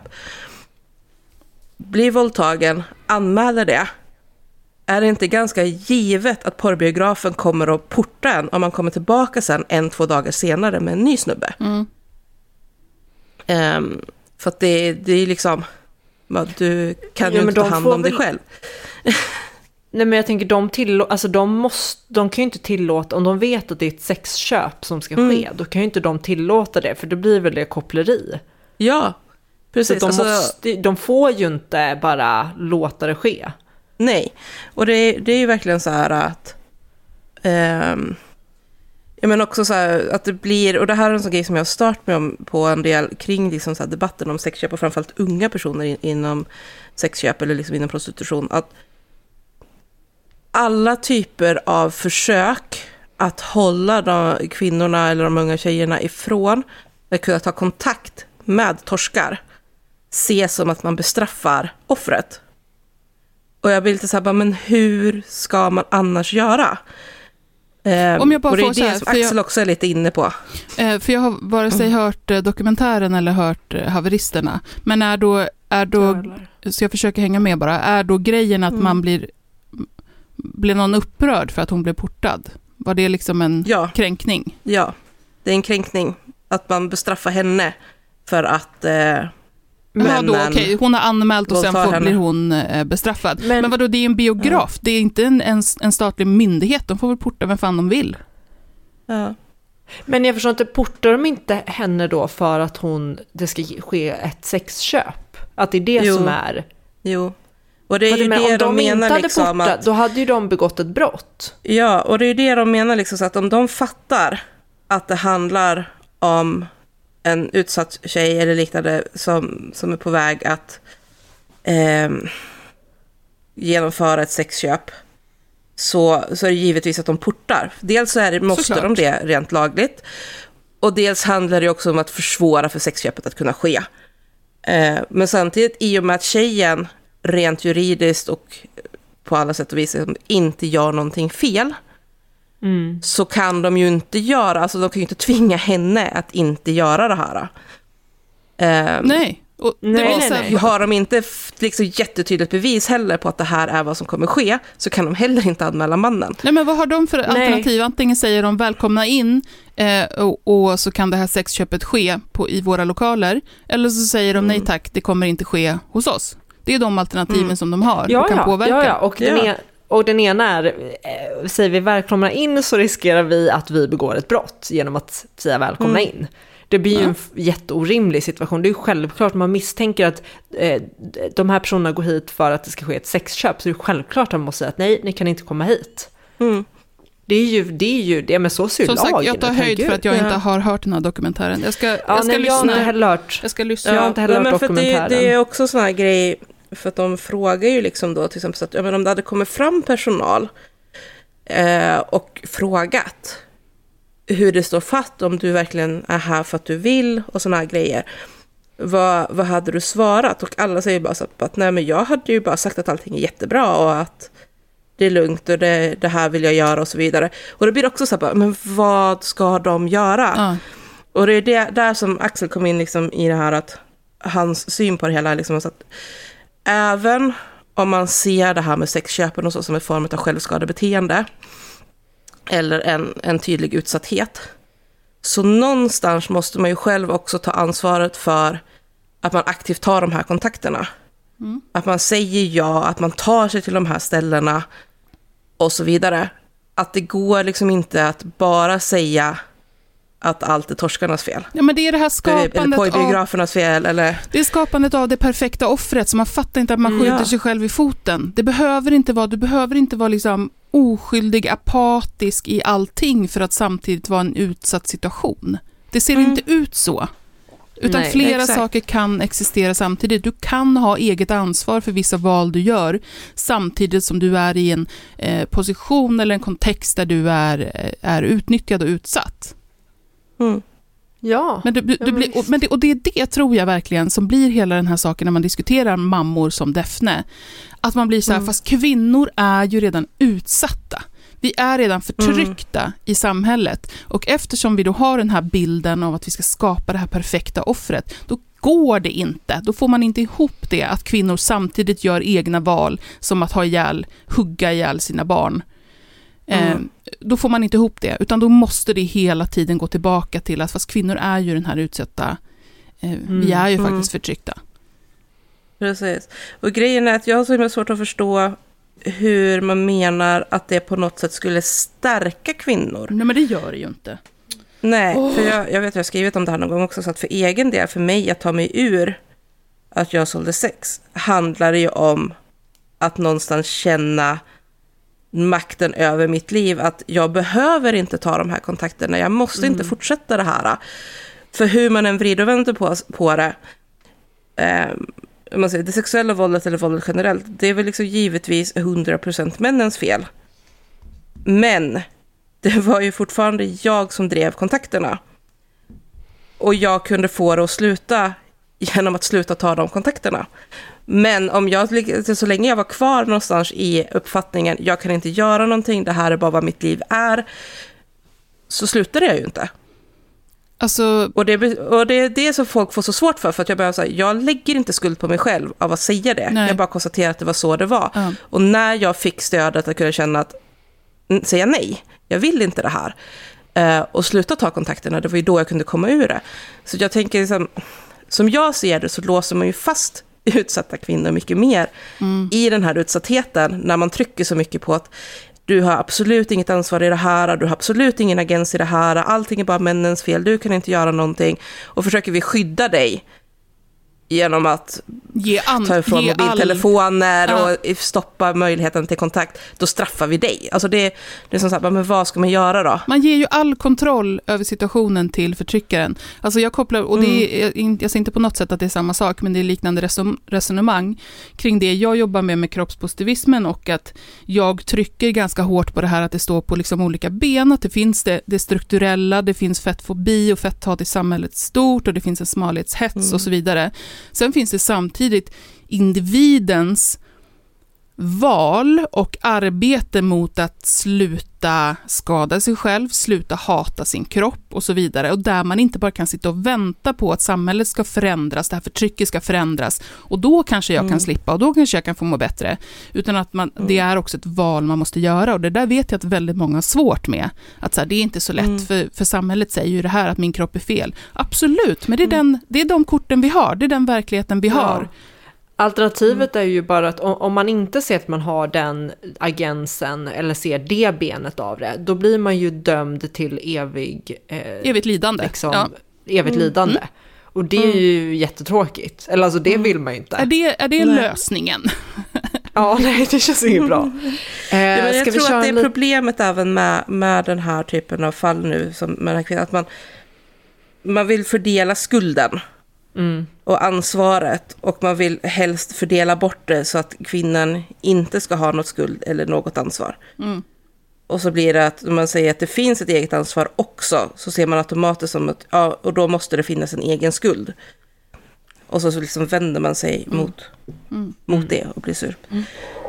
blir våldtagen, anmäler det, är det inte ganska givet att porrbiografen kommer att porta en om man kommer tillbaka sen en, två dagar senare med en ny snubbe? Mm. Um, för att det, det är liksom, du kan ja, ju inte ta hand om väl... dig själv. Nej, men jag tänker, de, tillå- alltså de, måste, de kan ju inte tillåta, om de vet att det är ett sexköp som ska ske, mm. då kan ju inte de tillåta det, för det blir väl det koppleri. Ja, precis. De, alltså... måste, de får ju inte bara låta det ske. Nej, och det är, det är ju verkligen så här att um, jag menar också så här att det blir, och det här är en sån grej som jag har startat med om på en del kring liksom så här debatten om sexköp och framförallt unga personer in, inom sexköp eller liksom inom prostitution, att alla typer av försök att hålla de kvinnorna eller de unga tjejerna ifrån att kunna ta kontakt med torskar ses som att man bestraffar offret. Och jag blir lite så här, men hur ska man annars göra? Eh, Om jag bara och det är får det så här, som Axel jag, också är lite inne på. Eh, för jag har vare sig mm. hört eh, dokumentären eller hört eh, haveristerna. Men är då, är då så jag försöker hänga med bara, är då grejen att mm. man blir, blir någon upprörd för att hon blev portad? Var det liksom en ja. kränkning? Ja, det är en kränkning. Att man bestraffar henne för att... Eh, Men ja, då, okay. Hon har anmält och sen får, blir hon eh, bestraffad. Men, men vadå, det är en biograf. Ja. Det är inte en, en, en statlig myndighet. De får väl porta vem fan de vill. Ja. Men jag förstår inte, portar de inte henne då för att hon det ska ske ett sexköp? Att det är det jo. som är... Jo. Och det är ju men det om de, de menar inte liksom hade portat, att... då hade ju de begått ett brott. Ja, och det är ju det de menar liksom, så att om de fattar att det handlar om en utsatt tjej eller liknande som, som är på väg att eh, genomföra ett sexköp, så, så är det givetvis att de portar. Dels så är det, måste Såklart. de det rent lagligt, och dels handlar det också om att försvåra för sexköpet att kunna ske. Eh, men samtidigt, i och med att tjejen rent juridiskt och på alla sätt och vis inte gör någonting fel, mm. så kan de ju inte göra, alltså de kan ju inte tvinga henne att inte göra det här. Um, nej. Och det nej, nej, nej. Har de inte liksom jättetydligt bevis heller på att det här är vad som kommer ske, så kan de heller inte anmäla mannen. Nej, men vad har de för alternativ? Nej. Antingen säger de välkomna in eh, och, och så kan det här sexköpet ske på, i våra lokaler, eller så säger de mm. nej tack, det kommer inte ske hos oss. Det är de alternativen mm. som de har ja, och kan ja, påverka. Ja, ja. Och, den ja. är, och den ena är, eh, säger vi välkomna in, så riskerar vi att vi begår ett brott genom att säga välkomna mm. in. Det blir ju en jätteorimlig situation. Det är ju självklart, man misstänker att eh, de här personerna går hit för att det ska ske ett sexköp. Så det är självklart att man måste säga att nej, ni kan inte komma hit. Mm. Det är ju det, är ju, det men så ser Som lagen. Sagt, jag tar höjd för att jag inte har hört den här dokumentären. Jag ska, ja, jag ska nej, lyssna. Jag har inte heller hört. Jag ska lyssna. Jag har inte heller ja, hört men dokumentären. Det, det är också sån här grej, för att de frågar ju liksom då till exempel så att ja, men om det hade kommit fram personal eh, och frågat hur det står fatt, om du verkligen är här för att du vill och såna här grejer. Vad, vad hade du svarat? Och alla säger bara så att nej, men jag hade ju bara sagt att allting är jättebra och att det är lugnt och det, det här vill jag göra och så vidare. Och det blir också så här, men vad ska de göra? Ja. Och det är det, där som Axel kom in liksom i det här, att hans syn på det hela liksom, så att även om man ser det här med sexköpen och så som en form av självskadebeteende eller en, en tydlig utsatthet, så någonstans måste man ju själv också ta ansvaret för att man aktivt tar de här kontakterna. Mm. Att man säger ja, att man tar sig till de här ställena och så vidare. Att det går liksom inte att bara säga att allt är torskarnas fel. Ja, men det är det här skapandet eller pojbiografernas av, fel. Eller... Det är skapandet av det perfekta offret, så man fattar inte att man skjuter ja. sig själv i foten. Det behöver inte vara, du behöver inte vara liksom oskyldig, apatisk i allting för att samtidigt vara en utsatt situation. Det ser mm. inte ut så. Utan Nej, flera exakt. saker kan existera samtidigt. Du kan ha eget ansvar för vissa val du gör samtidigt som du är i en eh, position eller en kontext där du är, är utnyttjad och utsatt. Mm. Ja. Men, du, du, du blir, och, men det, och det är det tror jag verkligen som blir hela den här saken när man diskuterar mammor som Defne. Att man blir så här, mm. fast kvinnor är ju redan utsatta. Vi är redan förtryckta mm. i samhället. Och eftersom vi då har den här bilden av att vi ska skapa det här perfekta offret, då går det inte. Då får man inte ihop det att kvinnor samtidigt gör egna val som att ha ihjäl, hugga ihjäl sina barn. Mm. Eh, då får man inte ihop det, utan då måste det hela tiden gå tillbaka till att fast kvinnor är ju den här utsatta, eh, mm. vi är ju mm. faktiskt förtryckta. Precis. Och grejen är att jag har så himla svårt att förstå hur man menar att det på något sätt skulle stärka kvinnor. Nej, men det gör det ju inte. Nej, oh. för jag, jag vet att jag har skrivit om det här någon gång också, så att för egen del, för mig att ta mig ur att jag sålde sex, handlar det ju om att någonstans känna makten över mitt liv, att jag behöver inte ta de här kontakterna, jag måste mm. inte fortsätta det här. För hur man än vrider och vänder på, på det, eh, man säger, det sexuella våldet eller våldet generellt, det är väl liksom givetvis hundra procent männens fel. Men det var ju fortfarande jag som drev kontakterna. Och jag kunde få det att sluta genom att sluta ta de kontakterna. Men om jag, så länge jag var kvar någonstans i uppfattningen, jag kan inte göra någonting, det här är bara vad mitt liv är, så slutade jag ju inte. Alltså... Och, det, och det är det som folk får så svårt för, för att jag bara säga, jag lägger inte skuld på mig själv av att säga det. Nej. Jag bara konstaterar att det var så det var. Mm. Och när jag fick stödet att kunna känna att säga nej, jag vill inte det här, uh, och sluta ta kontakterna, det var ju då jag kunde komma ur det. Så jag tänker liksom, som jag ser det, så låser man ju fast utsatta kvinnor mycket mer mm. i den här utsattheten, när man trycker så mycket på att du har absolut inget ansvar i det här, du har absolut ingen agens i det här, allting är bara männens fel, du kan inte göra någonting, och försöker vi skydda dig genom att ge an- ta ifrån ge mobiltelefoner all... och stoppa möjligheten till kontakt, då straffar vi dig. Alltså det, det är som sagt, men vad ska man göra då? Man ger ju all kontroll över situationen till förtryckaren. Alltså jag kopplar, och det är, jag ser inte på något sätt att det är samma sak, men det är liknande resonemang kring det jag jobbar med med kroppspositivismen, och att jag trycker ganska hårt på det här att det står på liksom olika ben, att det finns det, det strukturella, det finns fettfobi och fetthat i samhället stort, och det finns en smalhetshets mm. och så vidare. Sen finns det samtidigt individens val och arbete mot att sluta skada sig själv, sluta hata sin kropp och så vidare. Och där man inte bara kan sitta och vänta på att samhället ska förändras, det här förtrycket ska förändras och då kanske jag mm. kan slippa och då kanske jag kan få må bättre. Utan att man, mm. det är också ett val man måste göra och det där vet jag att väldigt många har svårt med. Att så här, det är inte så lätt mm. för, för samhället säger ju det här att min kropp är fel. Absolut, men det är, mm. den, det är de korten vi har, det är den verkligheten vi ja. har. Alternativet är ju bara att om man inte ser att man har den agensen eller ser det benet av det, då blir man ju dömd till evig... Eh, evigt lidande. Liksom, ja. Evigt mm. lidande. Mm. Och det är ju mm. jättetråkigt. Eller alltså det mm. vill man ju inte. Är det, är det lösningen? Ja, nej, det känns ju bra. Eh, ja, men jag tror att det är problemet även med, med den här typen av fall nu, som med den här kvinnan, att man, man vill fördela skulden. Mm. Och ansvaret och man vill helst fördela bort det så att kvinnan inte ska ha något skuld eller något ansvar. Mm. Och så blir det att när man säger att det finns ett eget ansvar också så ser man automatiskt som att ja, och då måste det finnas en egen skuld. Och så, så liksom vänder man sig mm. mot, mm. mot det och blir sur. Mm.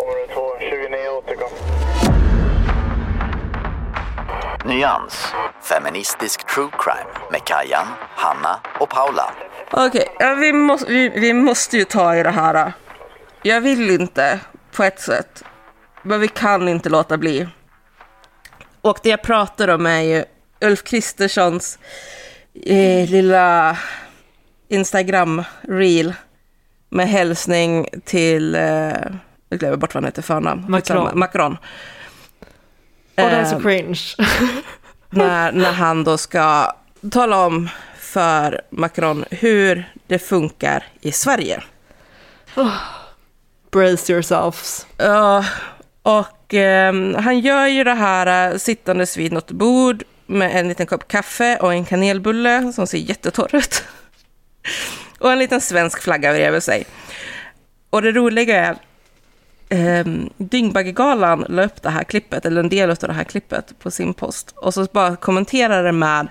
Nyans, feministisk true crime med Kajan, Hanna och Paula. Okej, okay, ja, vi, måste, vi, vi måste ju ta i det här. Jag vill inte på ett sätt, men vi kan inte låta bli. Och det jag pratar om är ju Ulf Kristerssons eh, lilla Instagram-reel med hälsning till, eh, jag glömmer bort vad han heter förnamn. Macron. Macron. Och det är så cringe. när, när han då ska tala om för Macron hur det funkar i Sverige. Oh, brace yourselves. Ja, uh, och um, han gör ju det här uh, sittandes vid något bord med en liten kopp kaffe och en kanelbulle som ser jättetorr ut. Och en liten svensk flagga bredvid sig. Och det roliga är um, Dyngbaggegalan la upp det här klippet, eller en del av det här klippet på sin post. Och så bara kommenterar det med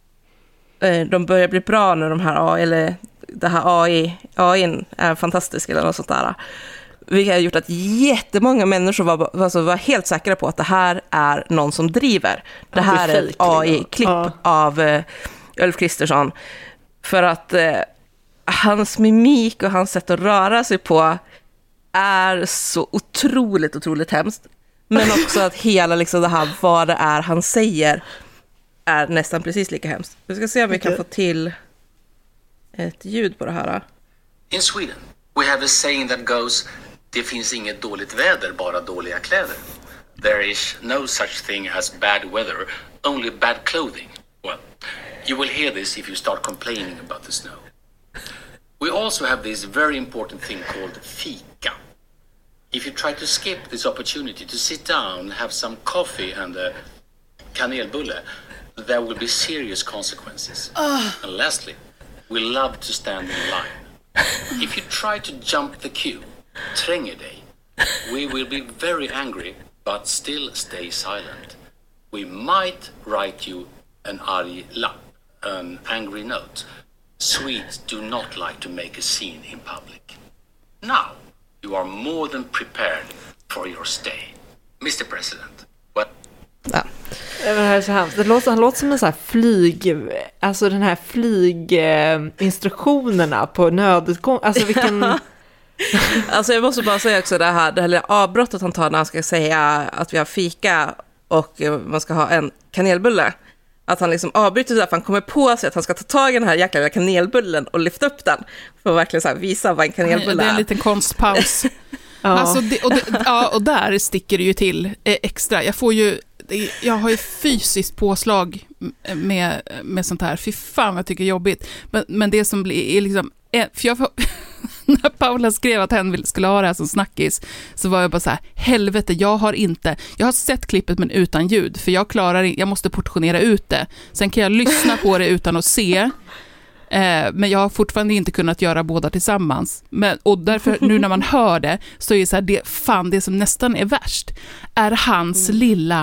de börjar bli bra när de här A I, eller det här A I, A I är fantastisk eller något sånt där. Vilket har gjort att jättemånga människor var, alltså var helt säkra på att det här är någon som driver. Det här det är, är ett A I-klipp ja. av uh, Ulf Kristersson. För att uh, hans mimik och hans sätt att röra sig på är så otroligt, otroligt hemskt. Men också att hela liksom det här, vad det är han säger är nästan precis lika hemskt. Vi ska se om vi okay. kan få till ett ljud på det här. In Sweden we have a saying that goes: det finns inget dåligt väder, bara dåliga kläder. There is no such thing as bad weather, only bad clothing. Well, you will hear this if you start complaining about the snow. We also have this very important thing called fika. If you try to skip this opportunity to sit down, have some coffee and a kanelbulle, there will be serious consequences. Uh. And lastly, we love to stand in line. If you try to jump the queue, tränger dig, we will be very angry, but still stay silent. We might write you an arg lapp, an angry note. Swedes do not like to make a scene in public. Now, you are more than prepared for your stay. mister President, what? Ja. Det här är så hemskt. Det låter, han låter som en sån här flyg, alltså den här flyginstruktionerna på nödutgång. Alltså vilken... Alltså jag måste bara säga också det här, det här avbrottet han tar när han ska säga att vi har fika och man ska ha en kanelbulle. Att han liksom avbryter så att han kommer på sig att han ska ta tag i den här jäkla kanelbullen och lyfta upp den för att verkligen så här visa vad en kanelbulle är. Det är en liten konstpaus. Ja. Alltså det, och, det, ja, och där sticker det ju till eh, extra. Jag får ju, jag har ju fysiskt påslag med, med sånt här. Fy fan vad jag tycker det är jobbigt. Men, men det som blir är liksom, för jag får, när Paula skrev att hen skulle ha det här som snackis, så var jag bara så här: helvete, jag har inte, jag har sett klippet men utan ljud, för jag klarar inte, jag måste portionera ut det. Sen kan jag lyssna på det utan att se, eh, men jag har fortfarande inte kunnat göra båda tillsammans. Men, och därför nu när man hör det så är det så här, det, fan, det som nästan är värst är hans mm. lilla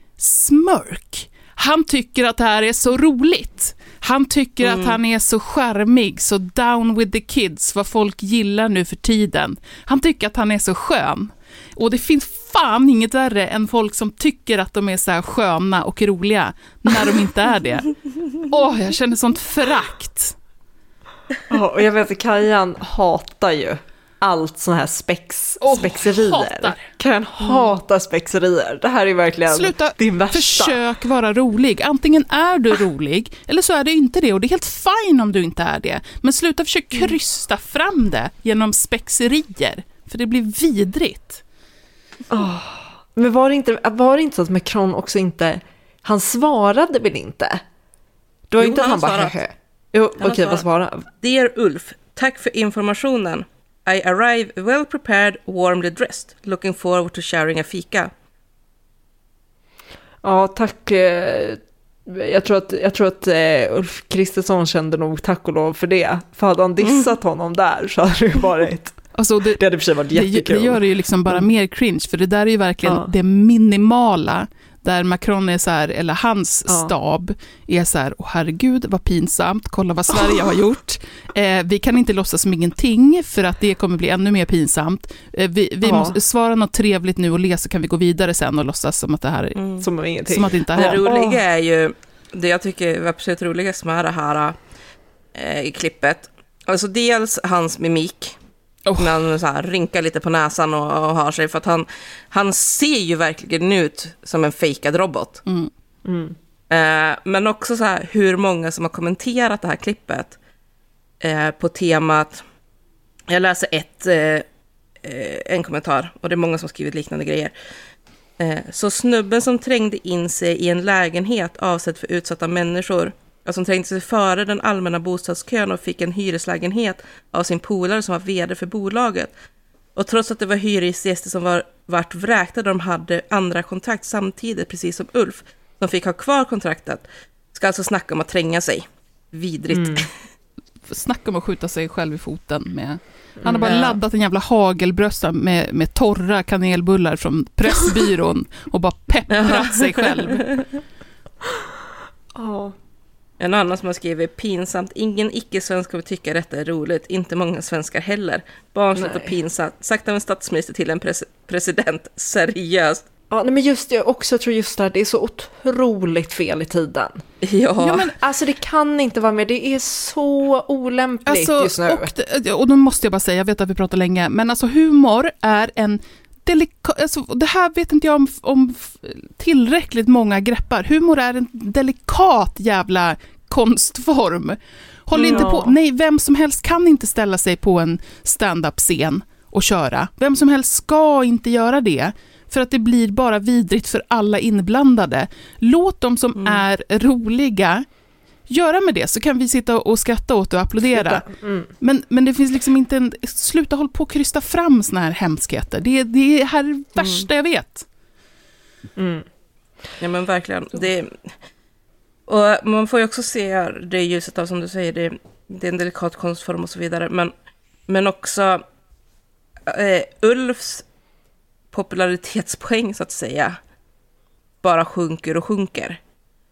smörk. Han tycker att det här är så roligt. Han tycker mm. att han är så charmig, så down with the kids, vad folk gillar nu för tiden. Han tycker att han är så skön. Och det finns fan inget värre än folk som tycker att de är så här sköna och roliga när de inte är det. Åh, oh, jag känner sånt förakt. Oh, och jag vet att Kajan hatar ju allt sån här spex, oh, spexerier. Hatar. Kajan hatar spexerier. Det här är verkligen Sluta, din värsta. Försök vara rolig. Antingen är du rolig eller så är du inte det. Och det är helt fine om du inte är det. Men sluta försöka krysta fram det genom spexerier. För det blir vidrigt. Oh. Men var det, inte, var det inte så att Macron också inte... Han svarade väl inte? Det var jo, inte han, han bara... Hö. Jo, okej, okay, vad svarade? Dear Ulf, tack för informationen. I arrive well prepared, warmly dressed. Looking forward to sharing a fika. Ja, tack. Jag tror att, jag tror att Ulf Kristersson kände nog tack och lov för det. För hade han dissat mm. honom där så hade det varit... Alltså det, det hade för sig varit jättekul. Det gör det ju liksom bara mer cringe. För det där är ju verkligen ja. det minimala. Där Macron är så här, eller hans ja. stab är så här, åh herregud vad pinsamt, kolla vad Sverige har gjort. Eh, vi kan inte låtsas som ingenting för att det kommer bli ännu mer pinsamt. Eh, vi vi ja. måste svara något trevligt nu och läsa, kan vi gå vidare sen och låtsas som att det här är mm. som, ingenting. som att det inte är. Det roliga är ju, det jag tycker är absolut roligast med det här eh, i klippet. Alltså dels hans mimik. Oh. När han så här rynkar lite på näsan och, och har sig. För att han, han ser ju verkligen ut som en fejkad robot. Mm. Mm. Eh, men också så här hur många som har kommenterat det här klippet. Eh, på temat... Jag läser ett, eh, en kommentar. Och det är många som har skrivit liknande grejer. Eh, så snubben som trängde in sig i en lägenhet avsedd för utsatta människor... som trängde sig före den allmänna bostadskön och fick en hyreslägenhet av sin polare som var vd för bolaget. Och trots att det var hyresgäster som var vart vräkta, de hade andra kontrakt samtidigt, precis som Ulf, som fick ha kvar kontraktet, ska alltså snacka om att tränga sig. Vidrigt. Mm. Snacka om att skjuta sig själv i foten med... Han har bara mm. laddat en jävla hagelbrösta med, med torra kanelbullar från Pressbyrån och bara pepprat sig själv. Ja. Oh. En annan som har skrivit, pinsamt, ingen icke-svensk kommer tycka detta är roligt, inte många svenskar heller. Barnsligt och pinsamt, sagt av en statsminister till en pres- president, seriöst. Ja, nej, men just jag också tror just det här, det är så otroligt fel i tiden. Ja. ja men alltså det kan inte vara med, det är så olämpligt alltså, just nu. Och, det, och då måste jag bara säga, jag vet att vi pratar länge, men alltså humor är en delika- alltså, det här vet inte jag om, om tillräckligt många greppar. Humor är en delikat jävla konstform. Håll inte ja. på. Nej, vem som helst kan inte ställa sig på en stand-up-scen och köra. Vem som helst ska inte göra det. För att det blir bara vidrigt för alla inblandade. Låt dem som mm. är roliga göra med det, så kan vi sitta och skratta åt och applådera. Mm. Men, men det finns liksom inte en... Sluta hålla på och krysta fram såna här hemskheter. Det, det är här det värsta mm. jag vet. Mm. Ja men verkligen. Det, och man får ju också se det ljuset av, som du säger, det, det är en delikat konstform och så vidare. Men, men också eh, Ulfs popularitetspoäng så att säga bara sjunker och sjunker.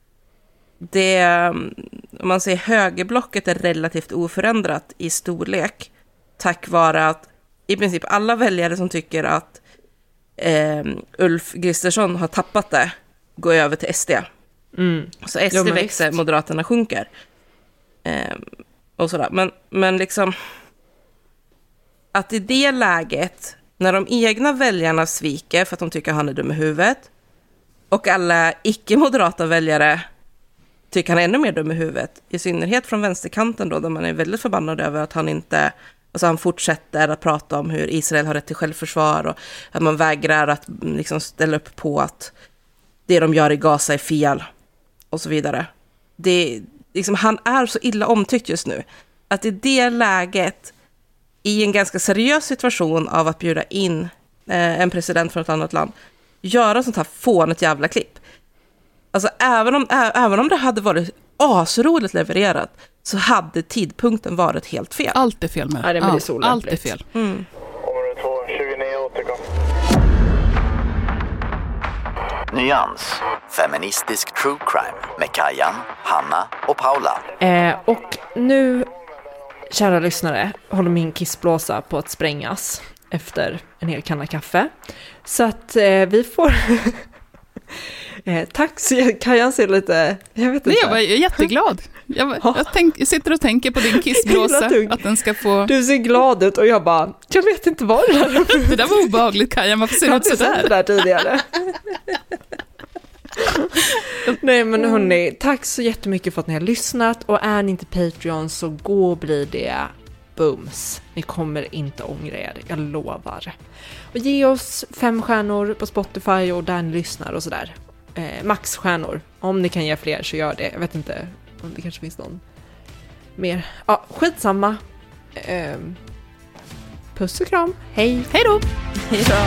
Det, om man säger högerblocket är relativt oförändrat i storlek tack vare att i princip alla väljare som tycker att eh, Ulf Kristersson har tappat det går över till S D. Mm. Så S D ja, växer, visst. Moderaterna sjunker. Eh, och sådär. Men, men liksom att i det läget när de egna väljarna sviker för att de tycker han är dum i huvudet och alla icke-moderata väljare tycker han är ännu mer dum i huvudet. I synnerhet från vänsterkanten då, där man är väldigt förbannad över att han inte... Alltså han fortsätter att prata om hur Israel har rätt till självförsvar och att man vägrar att liksom ställa upp på att det de gör i Gaza är fel och så vidare. Det, liksom, han är så illa omtyckt just nu att i det läget, i en ganska seriös situation av att bjuda in eh, en president från ett annat land, göra sånt här fånigt jävla klipp. Alltså även om, ä- även om det hade varit asroligt levererat så hade tidpunkten varit helt fel. Allt är fel med det. Ja, men det är allt är fel. Mm. Nyans, feministisk true crime med Kajan, Hanna och Paula. Eh, och nu, kära lyssnare, håller min kissblåsa på att sprängas efter en hel kanna kaffe. Så att eh, vi får... eh, tack så Kajan ser lite... Jag vet inte. Nej, jag var jätteglad. Jag, jag, tänk, jag sitter och tänker på din kissblåsa, att den ska få... Du ser glad ut och jag bara, jag vet inte vad det där. Det där var obehagligt, Kajan. Varför ser det ut sådär? Jag har inte sett det där tidigare. Nej men hörni, tack så jättemycket för att ni har lyssnat. Och är ni inte Patreon så gå och bli det. Booms. Ni kommer inte ångra er, jag lovar. Och ge oss fem stjärnor på Spotify och där ni lyssnar och sådär. Eh, maxstjärnor. Om ni kan ge fler så gör det. Jag vet inte om det kanske finns någon mer. Ja, skitsamma. Eh, puss och kram. Hej. Hej då. Hej då.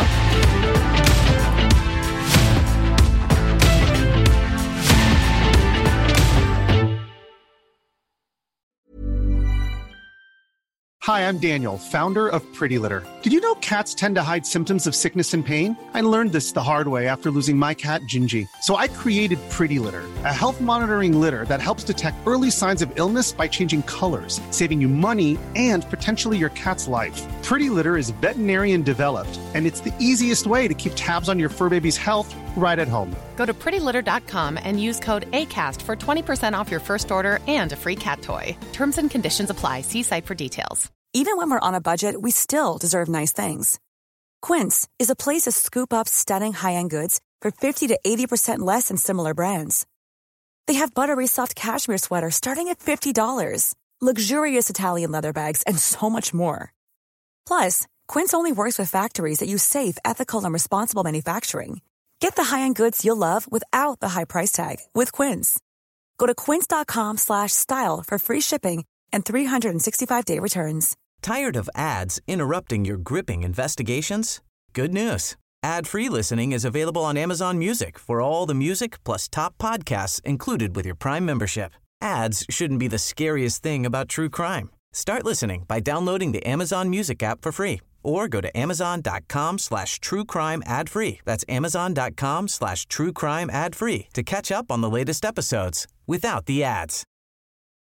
Hi, I'm Daniel, founder of Pretty Litter. Did you know cats tend to hide symptoms of sickness and pain? I learned this the hard way after losing my cat, Gingy. So I created Pretty Litter, a health monitoring litter that helps detect early signs of illness by changing colors, saving you money and potentially your cat's life. Pretty Litter is veterinarian developed, and it's the easiest way to keep tabs on your fur baby's health right at home. Go to pretty litter dot com and use code ACAST for twenty percent off your first order and a free cat toy. Terms and conditions apply. See site for details. Even when we're on a budget, we still deserve nice things. Quince is a place to scoop up stunning high-end goods for fifty to eighty percent less than similar brands. They have buttery soft cashmere sweaters starting at fifty dollars, luxurious Italian leather bags, and so much more. Plus, Quince only works with factories that use safe, ethical, and responsible manufacturing. Get the high-end goods you'll love without the high price tag with Quince. Go to quince dot com slash style for free shipping and three sixty-five day returns. Tired of ads interrupting your gripping investigations? Good news. Ad-free listening is available on Amazon Music for all the music plus top podcasts included with your Prime membership. Ads shouldn't be the scariest thing about true crime. Start listening by downloading the Amazon Music app for free or go to amazon.com slash true crime ad free. That's amazon.com slash true crime ad free to catch up on the latest episodes without the ads.